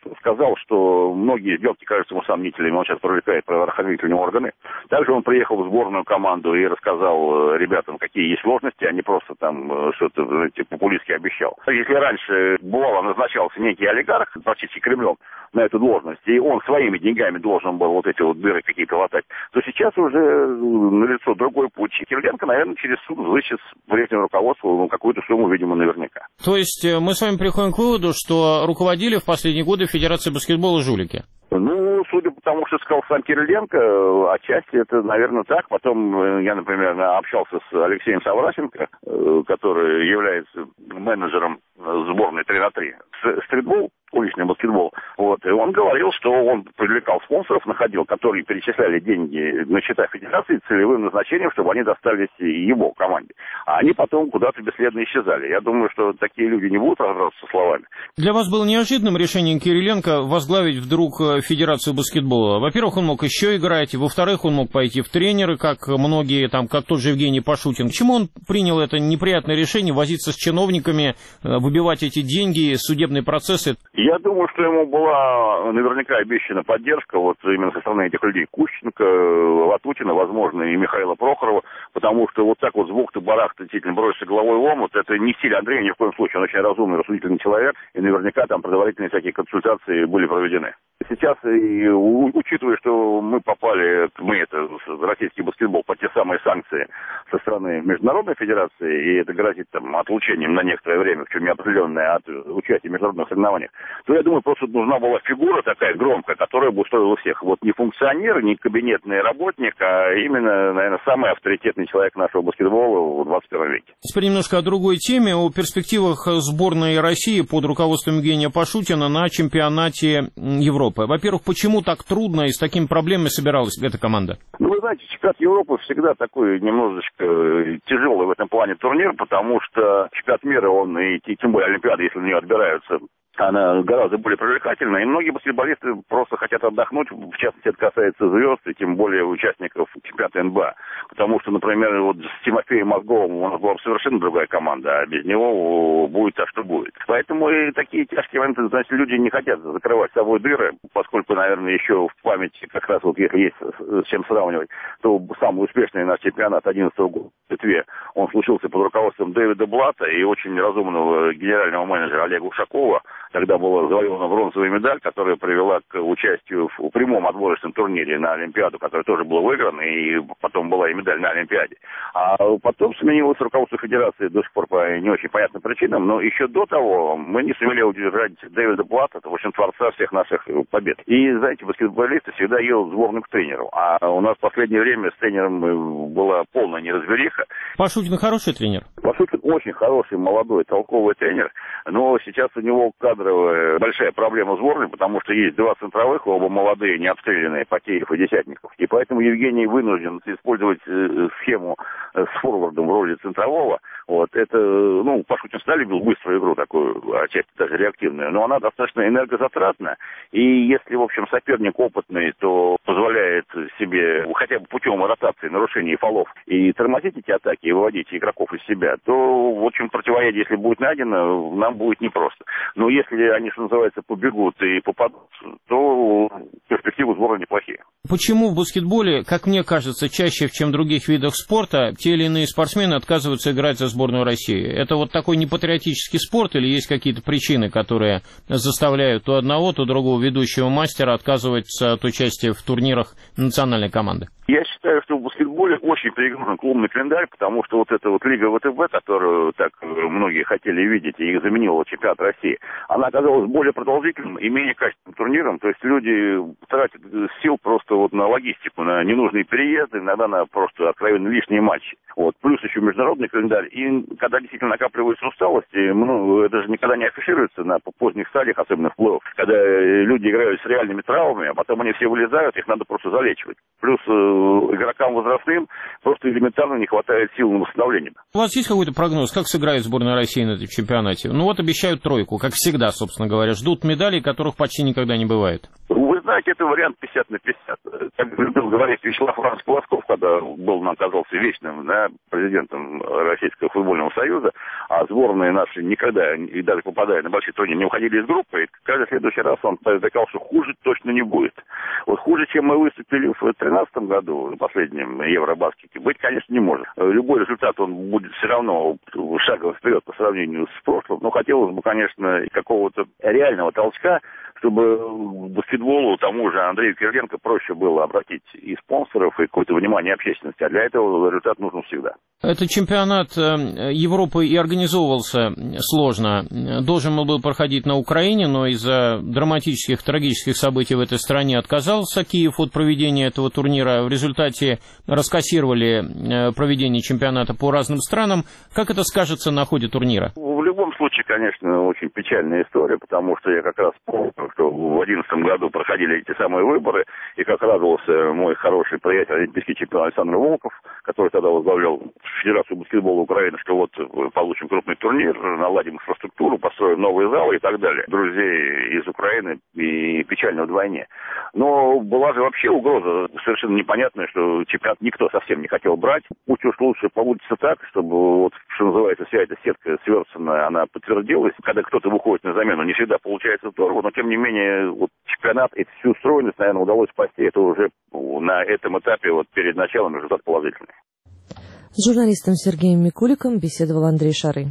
сказал, что многие сделки кажутся ему сомнительными, он сейчас привлекает правоохранительные органы. Также он приехал в сборную команду и рассказал ребятам, какие есть сложности, а не просто там что-то, знаете, популистски обещал. Если раньше бывало назначался некий олигарх, практически Кремлем, на эту должность, и он своими деньгами должен был вот эти вот дыры какие-то латать, то сейчас уже налицо другой путь. Кириленко, наверное, через суд взыщет прежнему руководству ну, какую-то сумму, видимо, наверняка. То есть мы с вами приходим к выводу, что руководили в последние годы Федерации баскетбола жулики? Ну, судя по тому, что сказал сам Кириленко, отчасти это, наверное, так. Потом я, например, общался с Алексеем Саврасенко, который является менеджером сборной три на три. Стритбол, уличный баскетбол. Вот. И он говорил, что он привлекал спонсоров, находил, которые перечисляли деньги на счета федерации целевым назначением, чтобы они достались его команде. А они потом куда-то бесследно исчезали. Я думаю, что такие люди не будут разбираться со словами. Для вас было неожиданным решением Кириленко возглавить вдруг Федерацию баскетбола? Во-первых, он мог еще играть, во-вторых, он мог пойти в тренеры, как многие, там, как тот же Евгений Пашутин. Почему он принял это неприятное решение возиться с чиновниками, выбивать эти деньги, судебные процессы? Я думаю, что ему была наверняка обещана поддержка вот именно со стороны этих людей. Кущенко, Ватутина, возможно, и Михаила Прохорова, потому что вот так вот с бухты-барахты действительно броситься головой в омут, это не стиль Андрея ни в коем случае. Он очень разумный, рассудительный человек, и наверняка там предварительные всякие консультации были проведены. Сейчас, и, учитывая, что мы попали, мы, это российский баскетбол, под те самые санкции со стороны Международной Федерации, и это грозит там отлучением на некоторое время, причем неопределенное, от участия в международных соревнованиях, то я думаю, просто нужна была фигура такая громкая, которая бы устроила всех. Вот не функционер, не кабинетный работник, а именно, наверное, самый авторитетный человек нашего баскетбола в двадцать первом веке. Теперь немножко о другой теме, о перспективах сборной России под руководством Евгения Пашутина на чемпионате Европы. Во-первых, почему так трудно и с такими проблемами собиралась эта команда? Ну, вы знаете, чемпионат Европы всегда такой немножечко тяжелый в этом плане турнир, потому что чемпионат мира, он и тем более Олимпиада, если на нее отбираются, она гораздо более привлекательна, и многие баскетболисты просто хотят отдохнуть, в частности, это касается звезд, и тем более участников чемпионата эн бэ а. Потому что, например, вот с Тимофеем Мозговым у нас была совершенно другая команда, а без него будет так, что будет. Поэтому и такие тяжкие моменты, значит, люди не хотят закрывать с собой дыры, поскольку, наверное, еще в памяти, как раз вот если есть с чем сравнивать, то самый успешный наш чемпионат одиннадцатого года в Литве, он случился под руководством Дэвида Блата и очень разумного генерального менеджера Олега Ушакова. Тогда была завоевана бронзовая медаль, которая привела к участию в прямом отборочном турнире на Олимпиаду, который тоже был выигран, и потом была и медаль на Олимпиаде. А потом сменилось руководство Федерации до сих пор по не очень понятным причинам, но еще до того мы не сумели удержать Дэвида Блата, в общем, творца всех наших побед. И, знаете, баскетболисты всегда едут в сборную к тренеру, а у нас в последнее время с тренером была полная неразбериха. Пашутин хороший тренер? Пашутин очень хороший, молодой, толковый тренер, но сейчас у него кадровая большая проблема в сборной, потому что есть два центровых, оба молодые, не обстрелянные, Потеев и Десятников. И поэтому Евгений вынужден использовать э, схему э, с форвардом в роли центрового. Вот, это, ну, Пашутин всегда любил быструю игру, такую, отчасти даже реактивную, но она достаточно энергозатратна, и если, в общем, соперник опытный, то позволяет себе, хотя бы путем ротации, нарушения фолов, и тормозить эти атаки, и выводить игроков из себя, то, в общем, противоядие, если будет найдено, нам будет непросто. Но если они, что называется, побегут и попадут, то перспективы сбора неплохие. Почему в баскетболе, как мне кажется, чаще, чем в других видах спорта, те или иные спортсмены отказываются играть за сборную России? Это вот такой непатриотический спорт или есть какие-то причины, которые заставляют то одного, то другого ведущего мастера отказываться от участия в турнирах национальной команды? Я считаю, что в баскетболе очень перегружен клубный календарь, потому что вот эта вот Лига вэ тэ бэ, которую так многие хотели видеть, и их заменила чемпионат России, она оказалась более продолжительным и менее качественным турниром, то есть люди тратят сил просто вот на логистику, на ненужные переезды, иногда на просто откровенно лишние матчи. Вот. Плюс еще международный календарь, и когда действительно накапливается усталость, ну, это же никогда не афишируется на поздних стадиях, особенно в плей-офф, когда люди играют с реальными травмами, а потом они все вылезают, их надо просто залечивать. Плюс игрокам возрастным просто элементарно не хватает сил на восстановление. У вас есть какой-то прогноз, как сыграет сборная России на этом чемпионате? Ну вот обещают тройку, как всегда, собственно говоря. Ждут медалей, которых почти никогда не бывает. Вы знаете, знаете, это вариант пятьдесят на пятьдесят. Как любил говорить Вячеслав Иванович Полосков, когда был, нам казался вечным, да, президентом Российского футбольного союза, а сборные наши никогда, и даже попадая на большие турниры, не уходили из группы, и каждый следующий раз он предрекал, что хуже точно не будет. Вот хуже, чем мы выступили в две тысячи тринадцатом году, на последнем Евробаскете, быть, конечно, не может. Любой результат, он будет все равно шагом вперед по сравнению с прошлым, но хотелось бы, конечно, какого-то реального толчка, чтобы к баскетболу тому же Андрею Кириленко проще было обратить и спонсоров, и какое-то внимание общественности. А для этого результат нужен всегда. Этот чемпионат Европы и организовывался сложно. Должен был проходить на Украине, но из-за драматических, трагических событий в этой стране отказался Киев от проведения этого турнира. В результате раскассировали проведение чемпионата по разным странам. Как это скажется на ходе турнира? В любом случае, конечно, очень печальная история, потому что я как раз помню, что в две тысячи одиннадцатом году проходили эти самые выборы, и как радовался мой хороший приятель, олимпийский чемпион Александр Волков, который тогда возглавлял Федерацию баскетбола Украины, что вот получим крупный турнир, наладим инфраструктуру, построим новые залы и так далее. Друзей из Украины и печально вдвойне. Но была же вообще угроза совершенно непонятная, что чемпионат никто совсем не хотел брать. Пусть уж лучше получится так, чтобы, вот, что называется, вся эта сетка сверстанная, она подтвердилась. Когда кто-то выходит на замену, не всегда получается здорово, но тем не менее вот, чемпионат и всю устроенность, наверное, удалось спасти. Это уже на этом этапе, вот перед началом, результат положительный. С журналистом Сергеем Микуликом беседовал Андрей Шары.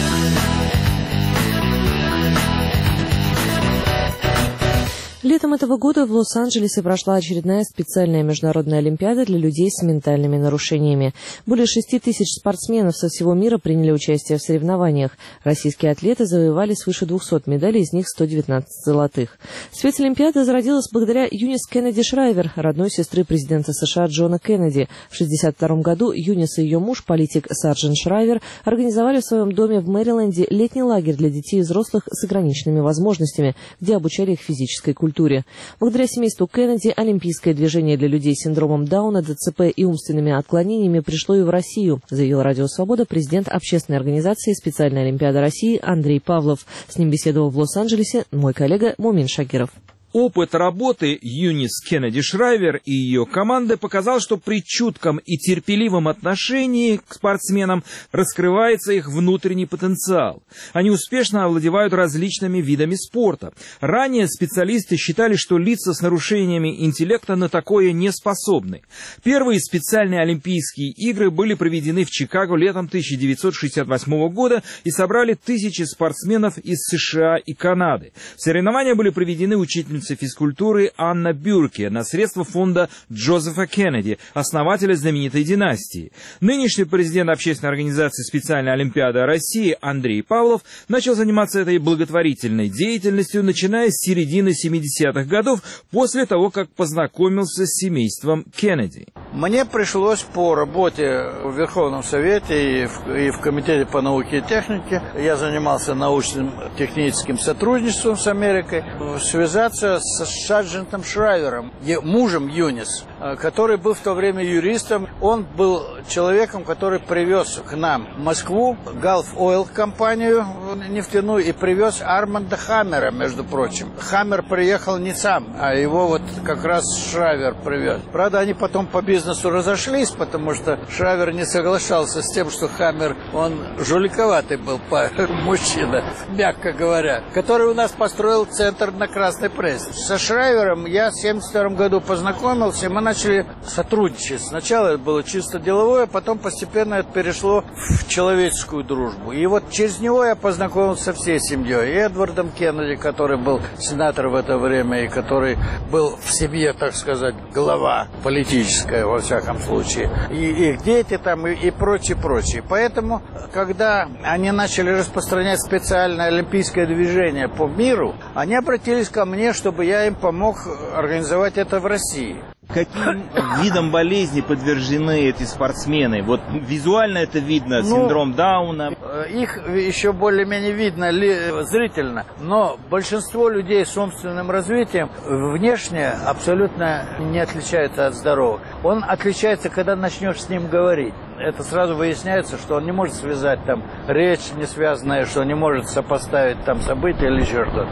Летом этого года в Лос-Анджелесе прошла очередная специальная международная олимпиада для людей с ментальными нарушениями. Более шести тысяч спортсменов со всего мира приняли участие в соревнованиях. Российские атлеты завоевали свыше двухсот медалей, из них сто девятнадцать золотых. Спецолимпиада зародилась благодаря Юнис Кеннеди Шрайвер, родной сестры президента США Джона Кеннеди. В шестьдесят втором году Юнис и ее муж, политик Сарджент Шрайвер, организовали в своем доме в Мэриленде летний лагерь для детей и взрослых с ограниченными возможностями, где обучали их физической культуре. Благодаря семейству Кеннеди олимпийское движение для людей с синдромом Дауна, ДЦП и умственными отклонениями пришло и в Россию, заявил Радио Свобода президент общественной организации «Специальная Олимпиада России» Андрей Павлов. С ним беседовал в Лос-Анджелесе мой коллега Мумин Шакиров. Опыт работы Юнис Кеннеди Шрайвер и ее команды показал, что при чутком и терпеливом отношении к спортсменам раскрывается их внутренний потенциал. Они успешно овладевают различными видами спорта. Ранее специалисты считали, что лица с нарушениями интеллекта на такое не способны. Первые специальные Олимпийские игры были проведены в Чикаго летом тысяча девятьсот шестьдесят восьмого года и собрали тысячи спортсменов из США и Канады. Соревнования были проведены учительницей физкультуры Анна Бюрке на средства фонда Джозефа Кеннеди, основателя знаменитой династии. Нынешний президент общественной организации «Специальная Олимпиада России» Андрей Павлов начал заниматься этой благотворительной деятельностью, начиная с середины семидесятых годов, после того, как познакомился с семейством Кеннеди. Мне пришлось по работе в Верховном Совете и в, и в Комитете по науке и технике, я занимался научным техническим сотрудничеством с Америкой, связаться с Сарджентом Шрайвером, мужем Юнис, который был в то время юристом. Он был человеком, который привез к нам в Москву Gulf Oil компанию нефтяную и привез Арманда Хаммера, между прочим. Хаммер приехал не сам, а его вот как раз Шрайвер привез. Правда, они потом по бизнесу разошлись, потому что Шрайвер не соглашался с тем, что Хаммер, он жуликоватый был мужчина, мягко говоря, который у нас построил центр на Красной Прессе. Со Шрайвером я в семьдесят втором году познакомился, мы начали сотрудничать. Сначала это было чисто деловое, потом постепенно это перешло в человеческую дружбу. И вот через него я познакомился со всей семьей. И Эдвардом Кеннеди, который был сенатор в это время, и который был в семье, так сказать, глава политическая, во всяком случае. И их дети там, и, и прочее, прочее. Поэтому, когда они начали распространять специальное олимпийское движение по миру, они обратились ко мне, чтобы я им помог организовать это в России. Каким видам болезни подвержены эти спортсмены? Вот визуально это видно, ну, синдром Дауна. Их еще более-менее видно ли, зрительно, но большинство людей с умственным развитием внешне абсолютно не отличается от здоровых. Он отличается, когда начнешь с ним говорить. Это сразу выясняется, что он не может связать там речь не связанная, что он не может сопоставить там события или еще что-то.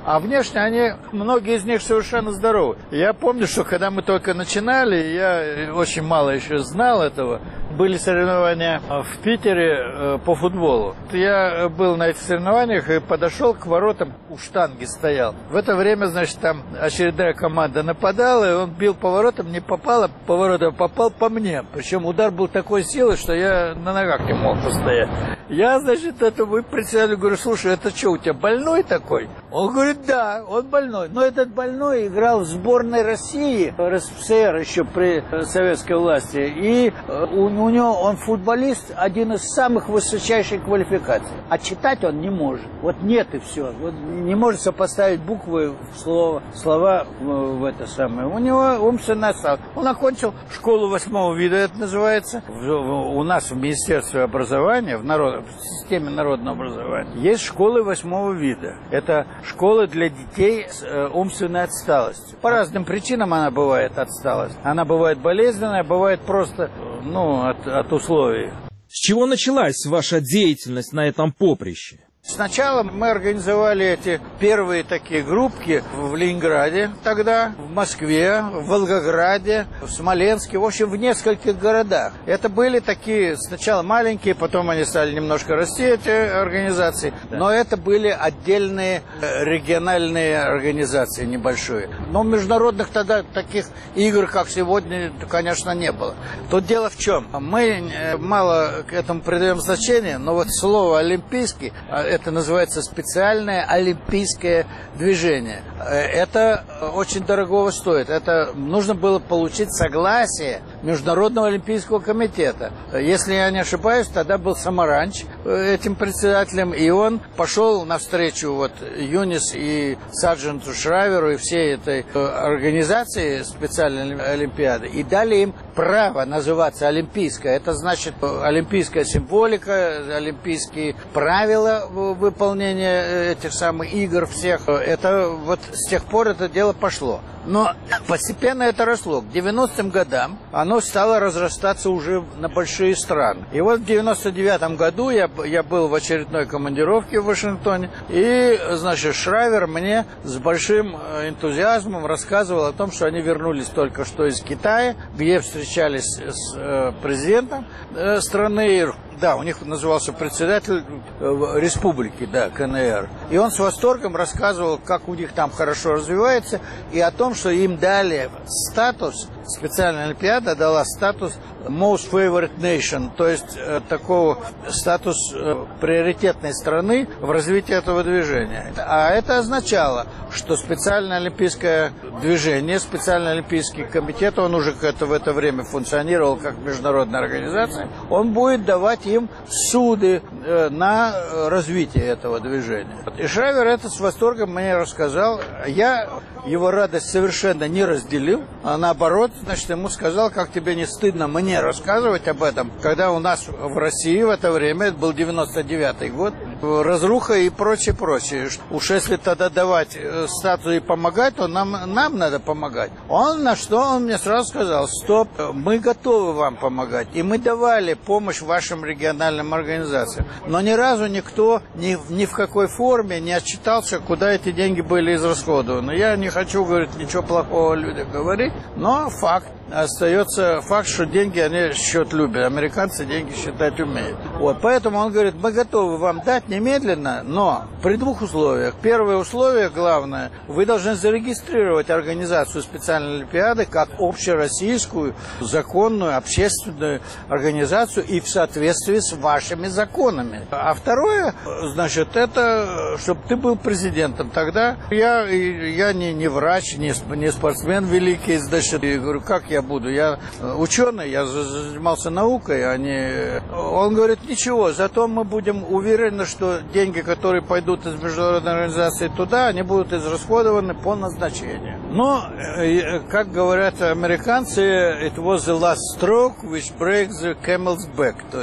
А внешне они, многие из них совершенно здоровы. Я помню, что когда мы только начинали, я очень мало еще знал этого, были соревнования в Питере по футболу. Я был на этих соревнованиях и подошел к воротам, у штанги стоял. В это время, значит, там очередная команда нападала, и он бил по воротам, не попал, а по воротам попал по мне. Причем удар был такой силы, что я на ногах не мог постоять. Я, значит, это вы представили, говорю, слушай, это что, у тебя больной такой? Он говорит, да, он больной. Но этот больной играл в сборной России, РСФСР еще при советской власти. И у, у него, он футболист, один из самых высочайших квалификаций. А читать он не может. Вот нет и все. Вот не может сопоставить буквы в слово, слова в, в это самое. У него умственная отсталость. Он окончил школу восьмого вида, это называется. В, в, у нас в Министерстве образования, в, народ, в системе народного образования, есть школы восьмого вида. Это школы для детей с э, умственной отсталостью. По разным причинам она бывает отсталость. Она бывает болезненная, бывает просто, ну, от, от условий. С чего началась ваша деятельность на этом поприще? Сначала мы организовали эти первые такие группки в Ленинграде тогда, в Москве, в Волгограде, в Смоленске, в общем, в нескольких городах. Это были такие сначала маленькие, потом они стали немножко расти, эти организации, но это были отдельные региональные организации небольшие. Но международных тогда таких игр, как сегодня, конечно, не было. Тут дело в чем? Мы мало к этому придаем значения, но вот слово «олимпийский» это называется специальное олимпийское движение. Это очень дорогого стоит. Это нужно было получить согласие Международного олимпийского комитета. Если я не ошибаюсь, тогда был Самаранч этим председателем, и он пошел навстречу вот Юнис и Сардженту Шрайверу и всей этой организации специальной олимпиады, и дали им право называться олимпийская. Это значит олимпийская символика, олимпийские правила выполнения этих самых игр всех. Это вот с тех пор это дело пошло. Но постепенно это росло. К девяностым годам оно стало разрастаться уже на большие страны. И вот в девяносто девятом году я, я был в очередной командировке в Вашингтоне, и, значит, Шрайвер мне с большим энтузиазмом рассказывал о том, что они вернулись только что из Китая, где встречались с э, президентом э, страны. Да, у них назывался председатель республики, да, КНР. И он с восторгом рассказывал, как у них там хорошо развивается, и о том, что им дали статус, специальная олимпиада дала статус Most Favored Nation, то есть э, такого статус э, приоритетной страны в развитии этого движения. А это означало, что специальное олимпийское движение, специальный олимпийский комитет, он уже это, в это время функционировал как международная организация, он будет давать им суды э, на развитие этого движения. И Шрайвер это с восторгом мне рассказал. Я его радость совершенно не разделил, а наоборот, значит, ему сказал, как тебе не стыдно мне рассказывать об этом, когда у нас в России в это время, это был девяносто девятый год, разруха и прочее, прочее. Уж если тогда давать статус и помогать, то нам, нам надо помогать. Он на что, он мне сразу сказал, стоп, мы готовы вам помогать. И мы давали помощь вашим региональным организациям. Но ни разу никто ни, ни в какой форме не отчитался, куда эти деньги были израсходованы. Я не хочу, говорит, ничего плохого о людях говорить, но факт. Остается факт, что деньги они счет любят. Американцы деньги считать умеют. Вот, поэтому он говорит, мы готовы вам дать немедленно, но при двух условиях. Первое условие, главное, вы должны зарегистрировать организацию специальной олимпиады как общероссийскую, законную, общественную организацию и в соответствии с вашими законами. А второе, значит, это, чтобы ты был президентом. Тогда я, я не, не врач, не, не спортсмен великий, значит, я говорю, как я Я буду. Я ученый, я занимался наукой, а не... Он говорит, ничего, зато мы будем уверены, что деньги, которые пойдут из международной организации туда, они будут израсходованы по назначению. Но, как говорят американцы, it was the last stroke which breaks the camel's back. То есть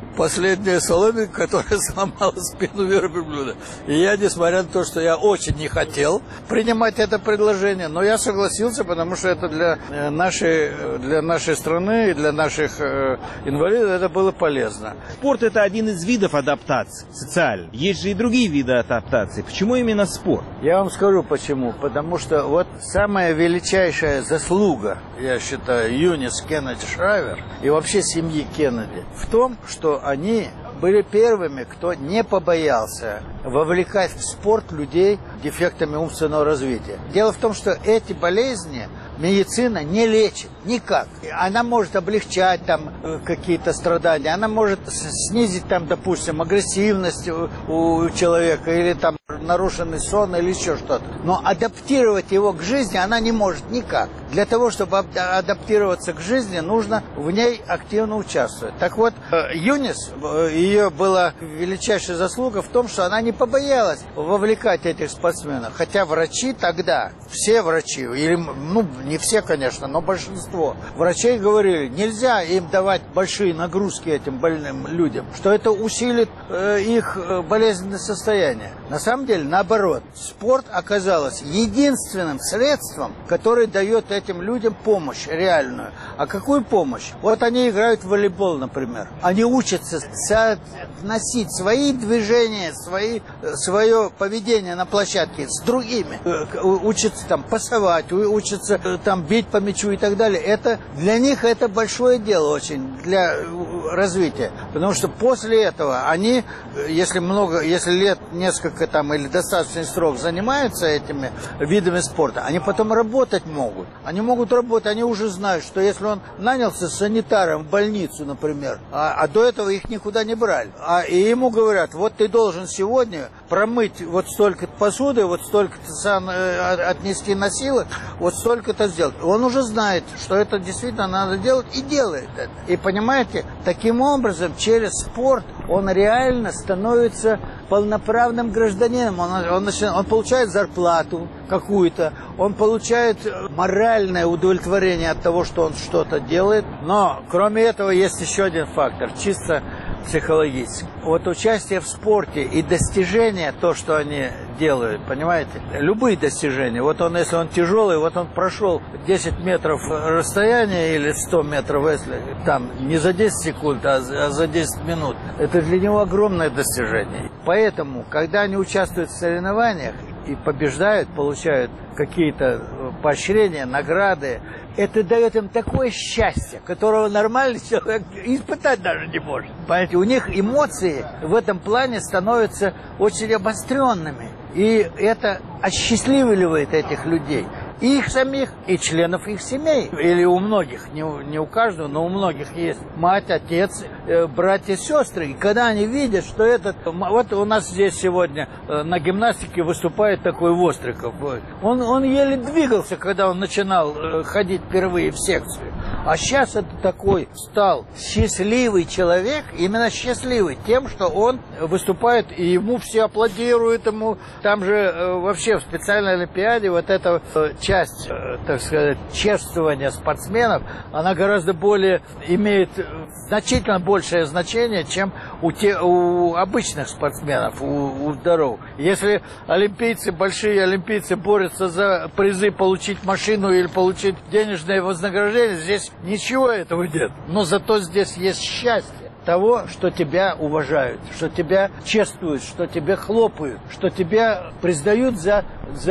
последняя соломинка, которая сломала спину верблюда. И я, несмотря на то, что я очень не хотел принимать это предложение, но я согласился, потому что это для нашей, для нашей страны и для наших инвалидов это было полезно. Спорт – это один из видов адаптации социальной. Есть же и другие виды адаптации. Почему именно спорт? Я вам скажу почему. Потому что вот самая величайшая заслуга, я считаю, Юнис Кеннеди Шрайвер и вообще семьи Кеннеди в том, что они были первыми, кто не побоялся вовлекать в спорт людей с дефектами умственного развития. Дело в том, что эти болезни медицина не лечит никак. Она может облегчать там какие-то страдания, она может снизить там, допустим, агрессивность у, у человека или там нарушенный сон или еще что-то. Но адаптировать его к жизни она не может никак. Для того, чтобы адаптироваться к жизни, нужно в ней активно участвовать. Так вот, Юнис, ее была величайшая заслуга в том, что она не побоялась вовлекать этих спортсменов. Хотя врачи тогда, все врачи, или, ну, не все, конечно, но большинство врачей говорили, нельзя им давать большие нагрузки этим больным людям, что это усилит э, их болезненное состояние. На самом деле, наоборот, спорт оказалось единственным средством, которое дает этим людям помощь реальную. А какую помощь? Вот они играют в волейбол, например. Они учатся соотносить свои движения, свои, свое поведение на площадке с другими. Учатся там пасовать, учатся там бить по мячу и так далее. Это, для них это большое дело очень для развития. Потому что после этого они, если много, если лет несколько там или достаточный срок занимаются этими видами спорта, они потом работать могут. Они могут работать, они уже знают, что если он нанялся санитаром в больницу, например, а, а до этого их никуда не брали, а, и ему говорят, вот ты должен сегодня промыть вот столько посуды, вот столько-то сам э, отнести носилок, вот столько-то сделать. Он уже знает, что это действительно надо делать, и делает это. И понимаете, таким образом, через спорт он реально становится полноправным гражданином. Он, он, начинает, он получает зарплату какую-то, он получает моральное удовлетворение от того, что он что-то делает. Но, кроме этого, есть еще один фактор, чисто психологически. Вот участие в спорте и достижения, то, что они делают, понимаете, любые достижения. Вот он, если он тяжелый, вот он прошел десять метров расстояния или сто метров, если там не за десять секунд, а за десять минут, это для него огромное достижение. Поэтому, когда они участвуют в соревнованиях и побеждают, получают какие-то поощрения, награды, это дает им такое счастье, которого нормальный человек испытать даже не может. Понимаете, у них эмоции в этом плане становятся очень обостренными. И это осчастливливает этих людей. И их самих, и членов их семей. Или у многих, не у, не у каждого, но у многих есть мать, отец, э, братья, сестры. И когда они видят, что этот... Вот у нас здесь сегодня э, на гимнастике выступает такой Востриков. Он, он еле двигался, когда он начинал э, ходить впервые в секцию. А сейчас это такой стал счастливый человек, именно счастливый тем, что он выступает, и ему все аплодируют ему. Там же э, вообще в специальной олимпиаде вот эта э, часть, э, так сказать, чествования спортсменов, она гораздо более имеет значительно большее значение, чем у, те, у обычных спортсменов, у, у здоровых. Если олимпийцы, большие олимпийцы борются за призы, получить машину или получить денежное вознаграждение, здесь ничего этого нет. Но зато здесь есть счастье того, что тебя уважают, что тебя чествуют, что тебе хлопают, что тебя признают за,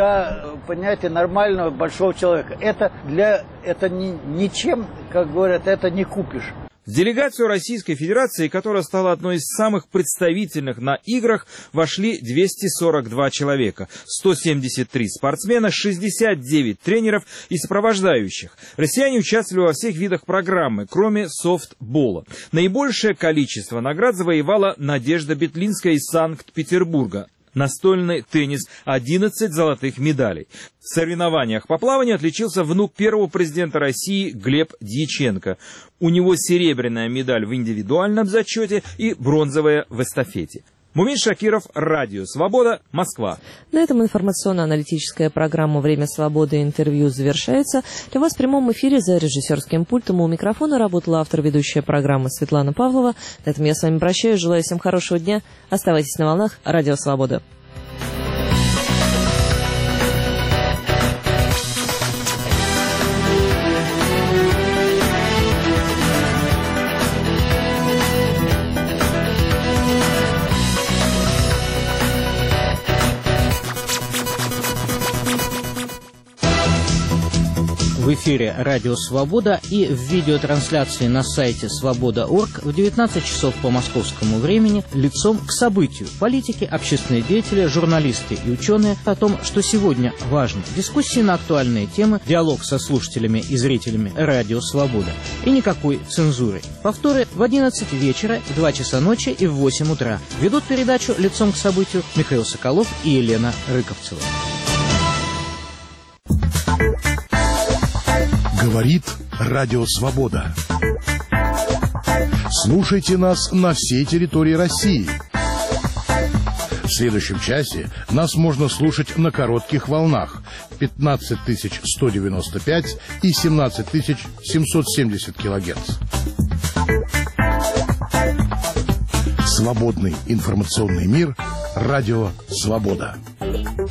за понятие нормального большого человека. Это для это ни, ничем, как говорят, это не купишь. В делегацию Российской Федерации, которая стала одной из самых представительных на играх, вошли двести сорок два человека, сто семьдесят три спортсмена, шестьдесят девять тренеров и сопровождающих. Россияне участвовали во всех видах программы, кроме софтбола. Наибольшее количество наград завоевала Надежда Бетлинская из Санкт-Петербурга. Настольный теннис – одиннадцать золотых медалей. В соревнованиях по плаванию отличился внук первого президента России Глеб Дьяченко. У него серебряная медаль в индивидуальном зачете и бронзовая в эстафете. Мумин Шакиров, Радио Свобода, Москва. На этом информационно-аналитическая программа «Время свободы. Интервью» завершается. Для вас в прямом эфире за режиссерским пультом у микрофона работала автор-ведущая программы Светлана Павлова. На этом я с вами прощаюсь. Желаю всем хорошего дня. Оставайтесь на волнах Радио Свобода. В эфире «Радио Свобода» и в видеотрансляции на сайте свобода точка орг в девятнадцать часов по московскому времени лицом к событию. Политики, общественные деятели, журналисты и ученые о том, что сегодня важно. Дискуссии на актуальные темы, диалог со слушателями и зрителями «Радио Свобода». И никакой цензуры. Повторы в одиннадцать вечера, в два часа ночи и в восемь утра. Ведут передачу «Лицом к событию» Михаил Соколов и Елена Рыковцева. Говорит Радио Свобода. Слушайте нас на всей территории России. В следующем часе нас можно слушать на коротких волнах пятнадцать тысяч сто девяносто пять и семнадцать тысяч семьсот семьдесят килогерц. Свободный информационный мир. Радио Свобода.